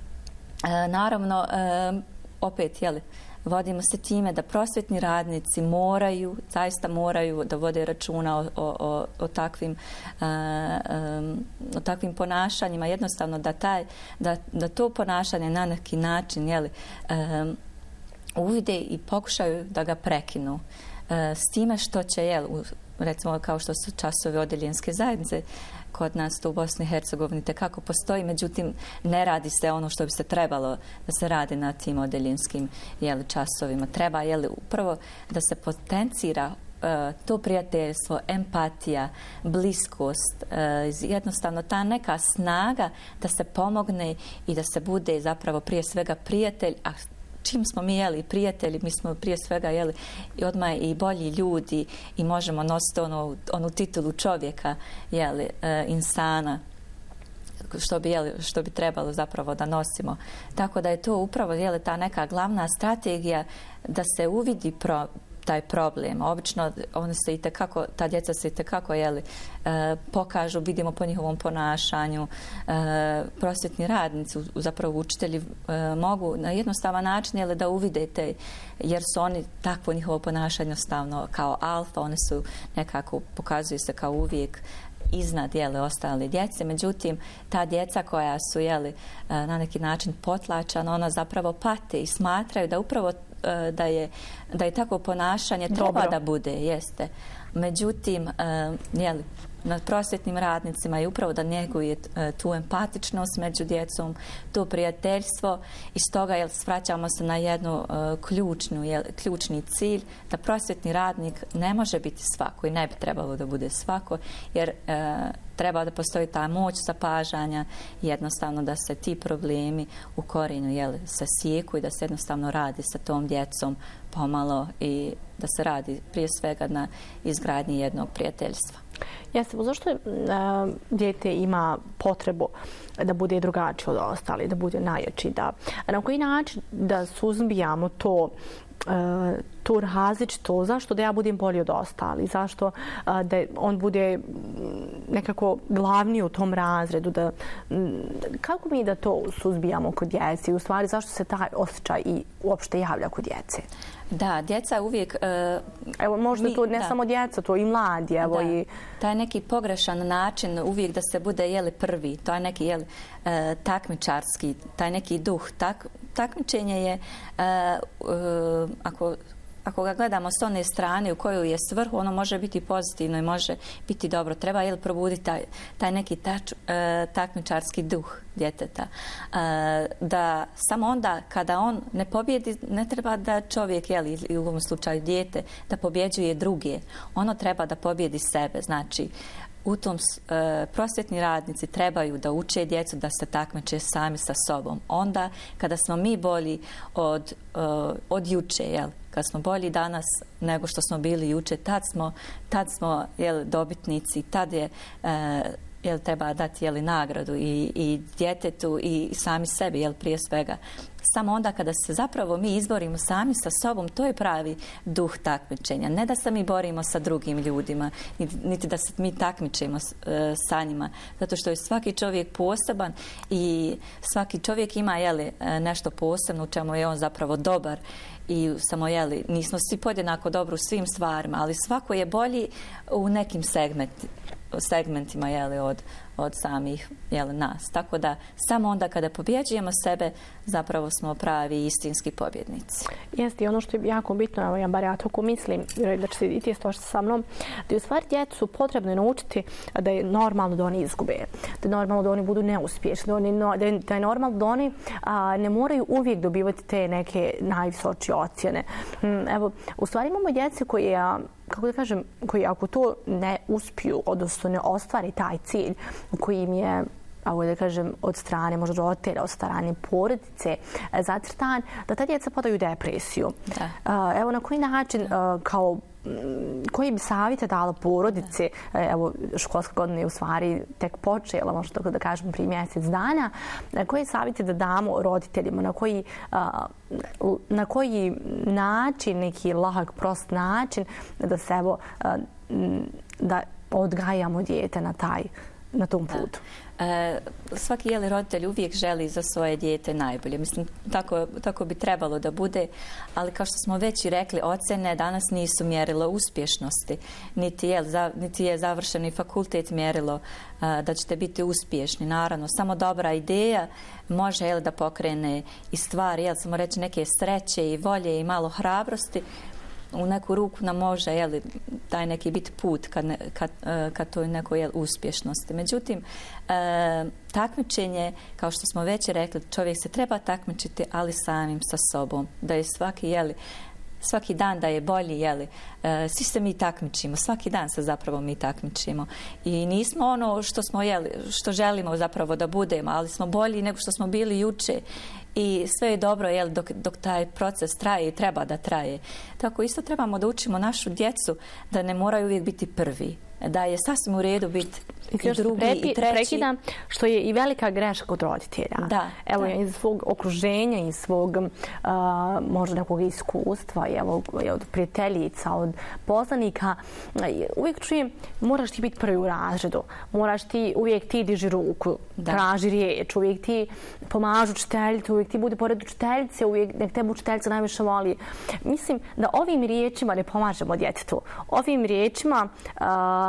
M: naravno, e, opet, jel, vodimo se time da prosvjetni radnici moraju, zaista moraju da vode računa o, o, o, takvim, uh, um, o takvim ponašanjima. Jednostavno da, taj, da, da to ponašanje na neki način jeli, um, uvide i pokušaju da ga prekinu. Uh, s time što će, jel, recimo kao što su časovi odeljenske zajednice, kod nas to u Bosni i Hercegovini tekako postoji, međutim ne radi se ono što bi se trebalo da se radi na tim odeljenskim jeli, časovima. Treba jeli, upravo da se potencira uh, to prijateljstvo, empatija, bliskost, uh, jednostavno ta neka snaga da se pomogne i da se bude zapravo prije svega prijatelj, a čim smo mi jeli prijatelji, mi smo prije svega jeli i odmah i bolji ljudi i možemo nositi onu, onu titulu čovjeka, jeli, e, insana, što bi, jeli, što bi trebalo zapravo da nosimo. Tako da je to upravo jeli, ta neka glavna strategija da se uvidi pro, taj problem. Obično oni se itekako, ta djeca se itekako jeli, e, pokažu, vidimo po njihovom ponašanju. E, prosvjetni radnici, zapravo učitelji e, mogu na jednostavan način jeli, da uvidete, jer su oni takvo njihovo ponašanje jednostavno kao alfa, oni su nekako, pokazuju se kao uvijek iznad jele ostale djece. Međutim, ta djeca koja su jeli, na neki način potlačana, ona zapravo pate i smatraju da upravo da je, da je takvo ponašanje treba Dobro. da bude, jeste. Međutim, jeli, nad prosvjetnim radnicima je upravo da njeguje tu empatičnost među djecom, to prijateljstvo i stoga jel, svraćamo se na jednu ključnu, jel, ključni cilj da prosvjetni radnik ne može biti svako i ne bi trebalo da bude svako, jer e, treba da postoji ta moć zapažanja, jednostavno da se ti problemi u korijenu jel, se sijeku i da se jednostavno radi sa tom djecom pomalo i da se radi prije svega na izgradnji jednog prijateljstva.
N: Jeste, zašto a, dijete ima potrebu da bude drugačije od ostali, da bude najjači, da na koji način da suzbijamo to a, tu različito, zašto da ja budem bolji od ostali, zašto a, da on bude nekako glavni u tom razredu, da kako mi da to suzbijamo kod djece i u stvari zašto se taj osjećaj i uopšte javlja kod djece?
M: Da, djeca uvijek... Uh,
N: evo, možda
M: mi,
N: to ne
M: da.
N: samo djeca, to i mladi, evo
M: da.
N: i...
M: Taj neki pogrešan način uvijek da se bude jeli prvi, to je neki jeli, uh, takmičarski, taj neki duh. Tak, takmičenje je, uh, uh, ako... Ako ga gledamo s one strane u koju je svrhu, ono može biti pozitivno i može biti dobro. Treba jel, probuditi taj, taj neki tač, e, takmičarski duh djeteta. E, da samo onda kada on ne pobjedi, ne treba da čovjek, jel, ili u ovom slučaju dijete, da pobjeđuje druge. Ono treba da pobjedi sebe. Znači, u tom e, prosvjetni radnici trebaju da uče djecu da se takmiče sami sa sobom. Onda, kada smo mi bolji od, e, od juče, jel, kad smo bolji danas nego što smo bili juče, tad smo, tad smo jel, dobitnici, tad je e, jel, treba dati jel, nagradu i, i djetetu i sami sebi, jel, prije svega. Samo onda kada se zapravo mi izborimo sami sa sobom, to je pravi duh takmičenja. Ne da se mi borimo sa drugim ljudima, niti da se mi takmičimo e, sa njima. Zato što je svaki čovjek poseban i svaki čovjek ima jeli, nešto posebno u čemu je on zapravo dobar. I samo, jeli, nismo svi podjednako dobro u svim stvarima, ali svako je bolji u nekim segmenti, segmentima jeli, od, od samih jeli, nas. Tako da samo onda kada pobjeđujemo sebe, zapravo smo pravi istinski pobjednici.
N: Jeste, i ono što je jako bitno, evo ja bar ja tako mislim, da će se i ti složiti sa mnom, da je u stvari djecu potrebno naučiti da je normalno da oni izgube, da je normalno da oni budu neuspješni, da, oni, da, je, da je normalno da oni a, ne moraju uvijek dobivati te neke najvisočije ocjene. Evo, u stvari imamo djece koje, kako da kažem, koji ako to ne uspiju, odnosno ne ostvari taj cilj koji im je, ako da kažem, od strane možda roditelja, od strane porodice zacrtan, da ta djeca padaju u depresiju. Da. Evo na koji način, kao koji bi savjete dala porodice, evo školska godina je u stvari tek počela, možda tako da kažem prije mjesec dana, koji savjete da damo roditeljima, na koji, na koji način, neki lahak, prost način da se evo, da odgajamo dijete na taj, na tom putu.
M: E, svaki jeli roditelj uvijek želi za svoje dijete najbolje. Mislim, tako, tako bi trebalo da bude, ali kao što smo već i rekli, ocjene danas nisu mjerilo uspješnosti, niti je, za, niti je završeni fakultet mjerilo a, da ćete biti uspješni. Naravno, samo dobra ideja može jel, da pokrene i stvari, jel, samo reći neke sreće i volje i malo hrabrosti, u neku ruku nam može jeli, taj neki biti put kad, ne, kad, kad to je neko jel, uspješnosti. Međutim, e, takmičenje, kao što smo već rekli, čovjek se treba takmičiti, ali samim sa sobom. Da je svaki, jeli, svaki dan da je bolji, jeli, e, svi se mi takmičimo, svaki dan se zapravo mi takmičimo. I nismo ono što smo, jeli, što želimo zapravo da budemo, ali smo bolji nego što smo bili juče. i sve je dobro jel, dok, dok taj proces traje i treba da traje. Tako isto trebamo da učimo našu djecu da ne moraju uvijek biti prvi, da je sasvim u redu biti i, i drugi prepi, i treći. Prekidam,
N: što je i velika greška kod roditelja.
M: Da,
N: evo,
M: da.
N: iz svog okruženja, iz svog uh, možda nekog iskustva, evo, od prijateljica, od poznanika, uvijek čujem, moraš ti biti prvi u razredu, moraš ti, uvijek ti diži ruku, da. Traži riječ, uvijek ti pomažu učiteljicu, uvijek ti budi pored učiteljice, uvijek nek tebe učiteljica najviše voli. Mislim da ovim riječima ne pomažemo djetetu. Ovim riječima uh,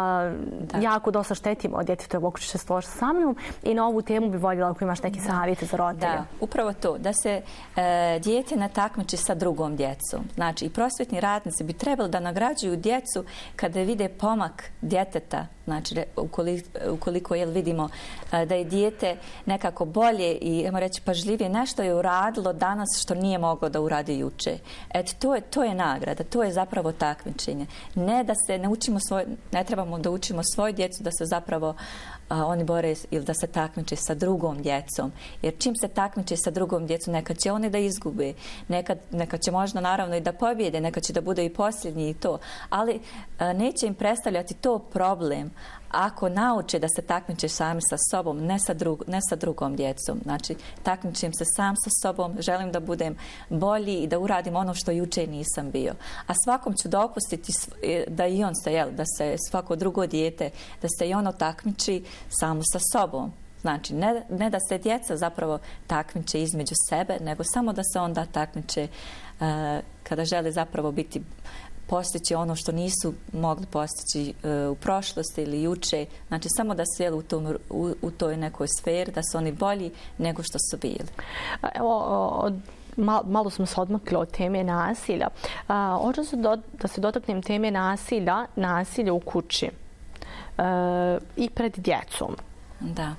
N: jako dosta štetimo od djeteta u okućište složi sa mnom i na ovu temu bi voljela ako imaš neki savjete za roditelje.
M: Da, upravo to, da se e, dijete ne takmiči sa drugom djecom. Znači i prosvjetni radnici bi trebali da nagrađuju djecu kada vide pomak djeteta, znači ukoliko, ukoliko jel, vidimo e, da je dijete nekako bolje i ajmo reći pažljivije, nešto je uradilo danas što nije moglo da uradi juče. Eto, to je, to je nagrada, to je zapravo takmičenje. Ne da se ne učimo svoj, ne trebamo da učimo svoju djecu da se zapravo a, oni bore ili da se takmiče sa drugom djecom. Jer čim se takmiče sa drugom djecom, nekad će oni da izgube, nekad, nekad će možda naravno i da pobjede, nekad će da bude i posljednji i to. Ali a, neće im predstavljati to problem ako nauče da se takmiče sami sa sobom, ne sa, drug, ne sa drugom djecom. Znači, takmičim se sam sa sobom, želim da budem bolji i da uradim ono što juče nisam bio. A svakom ću dopustiti da i on se, jel, da se svako drugo dijete, da se i ono takmiči samo sa sobom. Znači, ne, ne da se djeca zapravo takmiče između sebe, nego samo da se onda takmiče uh, kada žele zapravo biti postići ono što nisu mogli postići uh, u prošlosti ili juče. Znači, samo da su u, tom, u, u toj nekoj sferi, da su oni bolji nego što su bili.
N: Evo, od, malo, malo smo se odmakli od teme nasilja. Hoću se do, da se dotaknem teme nasilja, nasilja u kući uh, i pred djecom.
M: Da.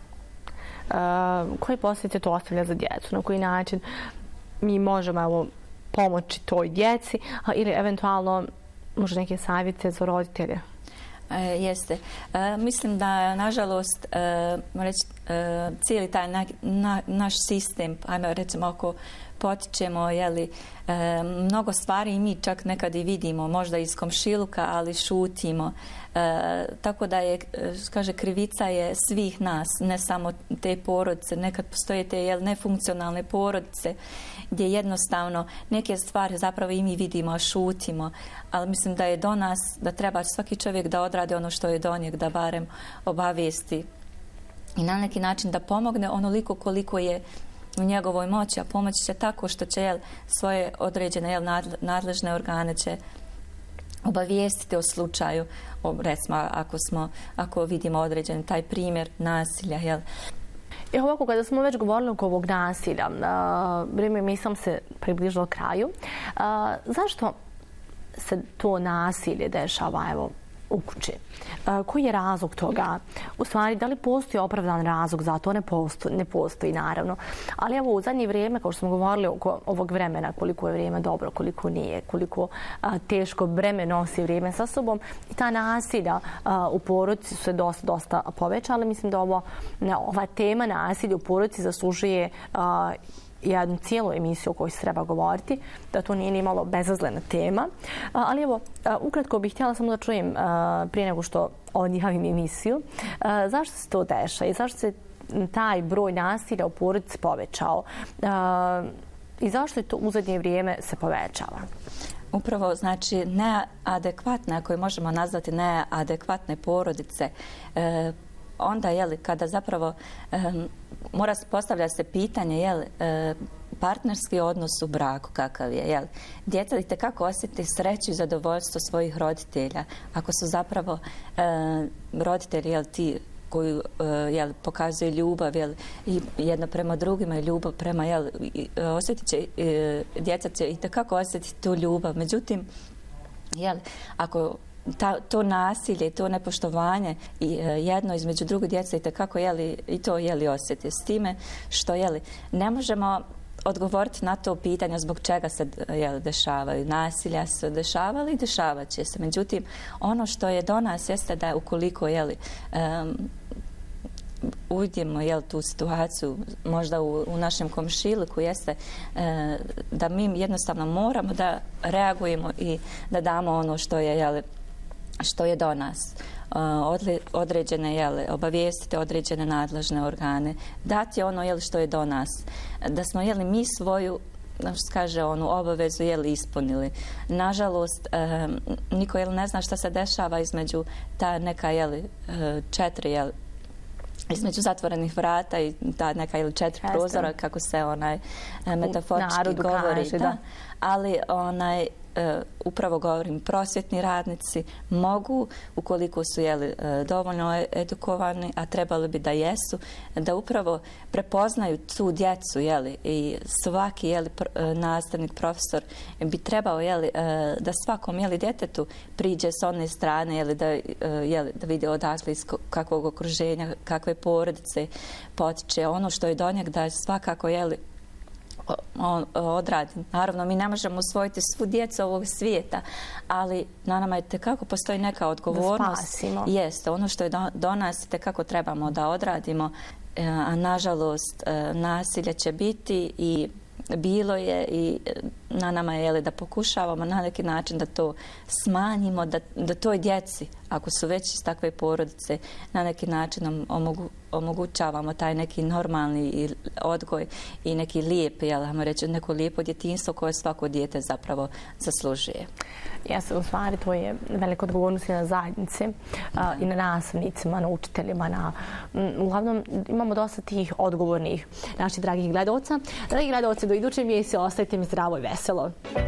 N: Uh, koje posljedice to ostavlja za djecu? Na koji način mi možemo evo, pomoći toj djeci a, ili eventualno možda neke savjete za roditelje?
M: E, jeste. E, mislim da, nažalost, e, reći, e, cijeli taj na, na, naš sistem, ajmo recimo ako potičemo jeli, e, mnogo stvari i mi čak nekad i vidimo, možda iz komšiluka, ali šutimo. E, tako da je, kaže, krivica je svih nas, ne samo te porodice. Nekad postoje te jel, nefunkcionalne porodice gdje jednostavno neke stvari zapravo i mi vidimo, a šutimo. Ali mislim da je do nas, da treba svaki čovjek da odradi ono što je do njeg, da barem obavijesti i na neki način da pomogne onoliko koliko je u njegovoj moći, a pomoći će tako što će jel, svoje određene jel, nadležne organe će obavijestiti o slučaju, o, recimo ako, smo, ako vidimo određen taj primjer nasilja. Jel.
N: I ovako, kada smo već govorili oko ovog nasilja, uh, vrijeme mi sam se približilo kraju. Uh, zašto se to nasilje dešava evo, u kući? Uh, koji je razlog toga? U stvari, da li postoji opravdan razlog za to? Ne postoji, ne postoji naravno. Ali evo, u zadnje vrijeme, kao što smo govorili oko ovog vremena, koliko je vrijeme dobro, koliko nije, koliko uh, teško breme nosi vrijeme sa sobom, i ta nasilja uh, u porodici su se dosta, dosta povećala. Mislim da ovo, ne, ova tema nasilja u porodici zaslužuje uh, jednu cijelu emisiju o kojoj se treba govoriti, da to nije ni malo bezazlena tema. A, ali evo, a, ukratko bih htjela samo da čujem a, prije nego što odjavim emisiju, a, zašto se to dešava i zašto se taj broj nasilja u porodici povećao a, i zašto je to u zadnje vrijeme se povećava?
M: Upravo, znači, neadekvatne, ako je možemo nazvati neadekvatne porodice, e, onda, jeli, kada zapravo um, mora se postavljati se pitanje, jeli, uh, partnerski odnos u braku kakav je, jeli. Djeca i tekako osjeti sreću i zadovoljstvo svojih roditelja. Ako su zapravo uh, roditelji, jeli, ti koji uh, jeli, pokazuju ljubav, jeli, i jedno prema drugima i ljubav prema, jeli, osjetit će, uh, djeca će i tekako osjetiti tu ljubav. Međutim, jeli, ako Ta, to nasilje, to nepoštovanje i e, jedno između druge djece i tekako jeli, i to jeli osjeti s time što jeli, ne možemo odgovoriti na to pitanje zbog čega se jeli, dešavaju. Nasilja se dešavali i dešavat će se. Međutim, ono što je do nas jeste da ukoliko jeli, um, uvidimo jel, tu situaciju možda u, u našem komšiluku jeste e, da mi jednostavno moramo da reagujemo i da damo ono što je, jel, što je do nas. Odli, određene, jel, obavijestiti određene nadležne organe, dati ono jel, što je do nas. Da smo jel, mi svoju kaže onu obavezu je li ispunili. Nažalost, e, niko jel, ne zna šta se dešava između ta neka jeli, četiri jel, između zatvorenih vrata i ta neka ili četiri prozora, kako se onaj metaforički govori.
N: Kaže,
M: da.
N: da.
M: Ali onaj Uh, upravo govorim, prosvjetni radnici mogu, ukoliko su jeli, uh, dovoljno edukovani, a trebali bi da jesu, da upravo prepoznaju tu djecu, jeli, i svaki jeli, pr, uh, nastavnik, profesor bi trebao jeli, uh, da svakom jeli, djetetu priđe s one strane, jeli, da, uh, jeli, da vidi odakle iz kakvog okruženja, kakve porodice potiče, ono što je do njeg, da svakako jeli, on odradi. Naravno, mi ne možemo usvojiti svu djecu ovog svijeta, ali na nama je tekako postoji neka odgovornost.
N: Da spasimo.
M: Jeste, ono što je do, do nas tekako trebamo da odradimo, a nažalost nasilje će biti i bilo je i na nama je da pokušavamo na neki način da to smanjimo, da, da toj djeci, ako su već iz takve porodice, na neki način omogu, omogućavamo taj neki normalni odgoj i neki lijep, jel, hajmo reći, neko lijepo djetinjstvo koje svako dijete zapravo zaslužuje.
N: Jeste, u stvari, to je velika odgovornost i na zajednici, a, i na nastavnicima, na učiteljima. Na, m, uglavnom, imamo dosta tih odgovornih naših dragih gledalca. Dragi gledalci, do iduće emisije ostajte mi zdravo i veselo.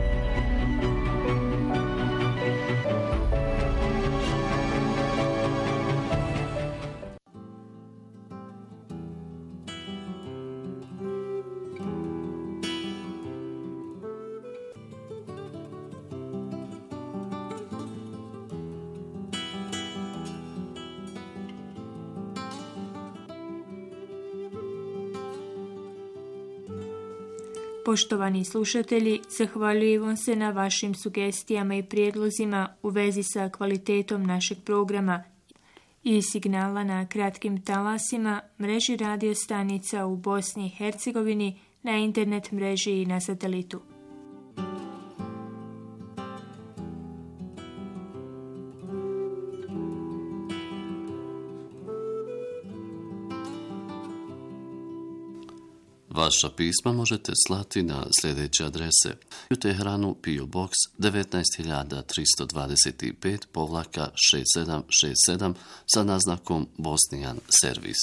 O: Poštovani slušatelji, zahvaljujem vam se na vašim sugestijama i prijedlozima u vezi sa kvalitetom našeg programa i signala na kratkim talasima, mreži radio stanica u Bosni i Hercegovini, na internet mreži i na satelitu.
D: Vaša pisma možete slati na sljedeće adrese: u Teheranu P O Box devetnaest hiljada tristo dvadeset pet povlaka šest sedam šest sedam sa naznakom Bosnijan servis.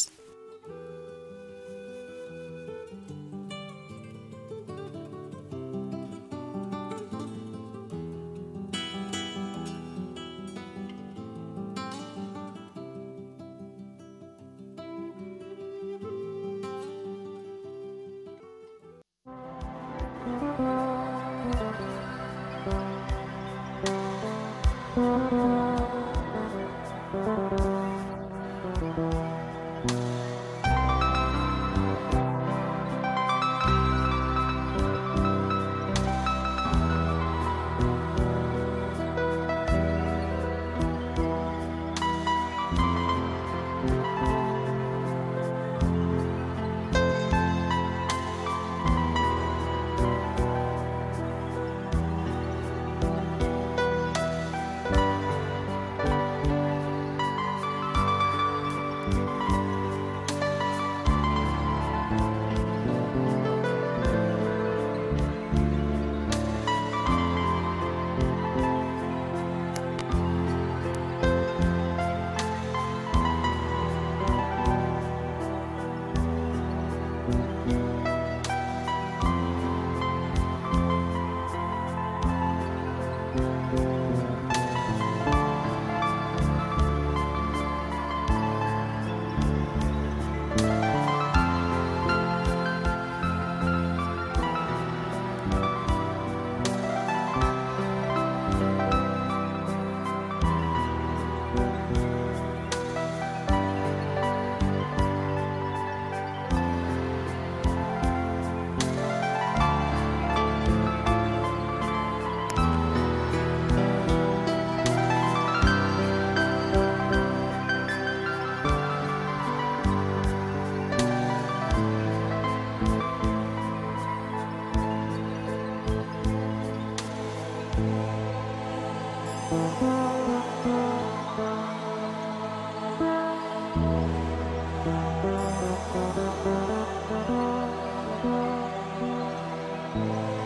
A: Thank you. Thank you.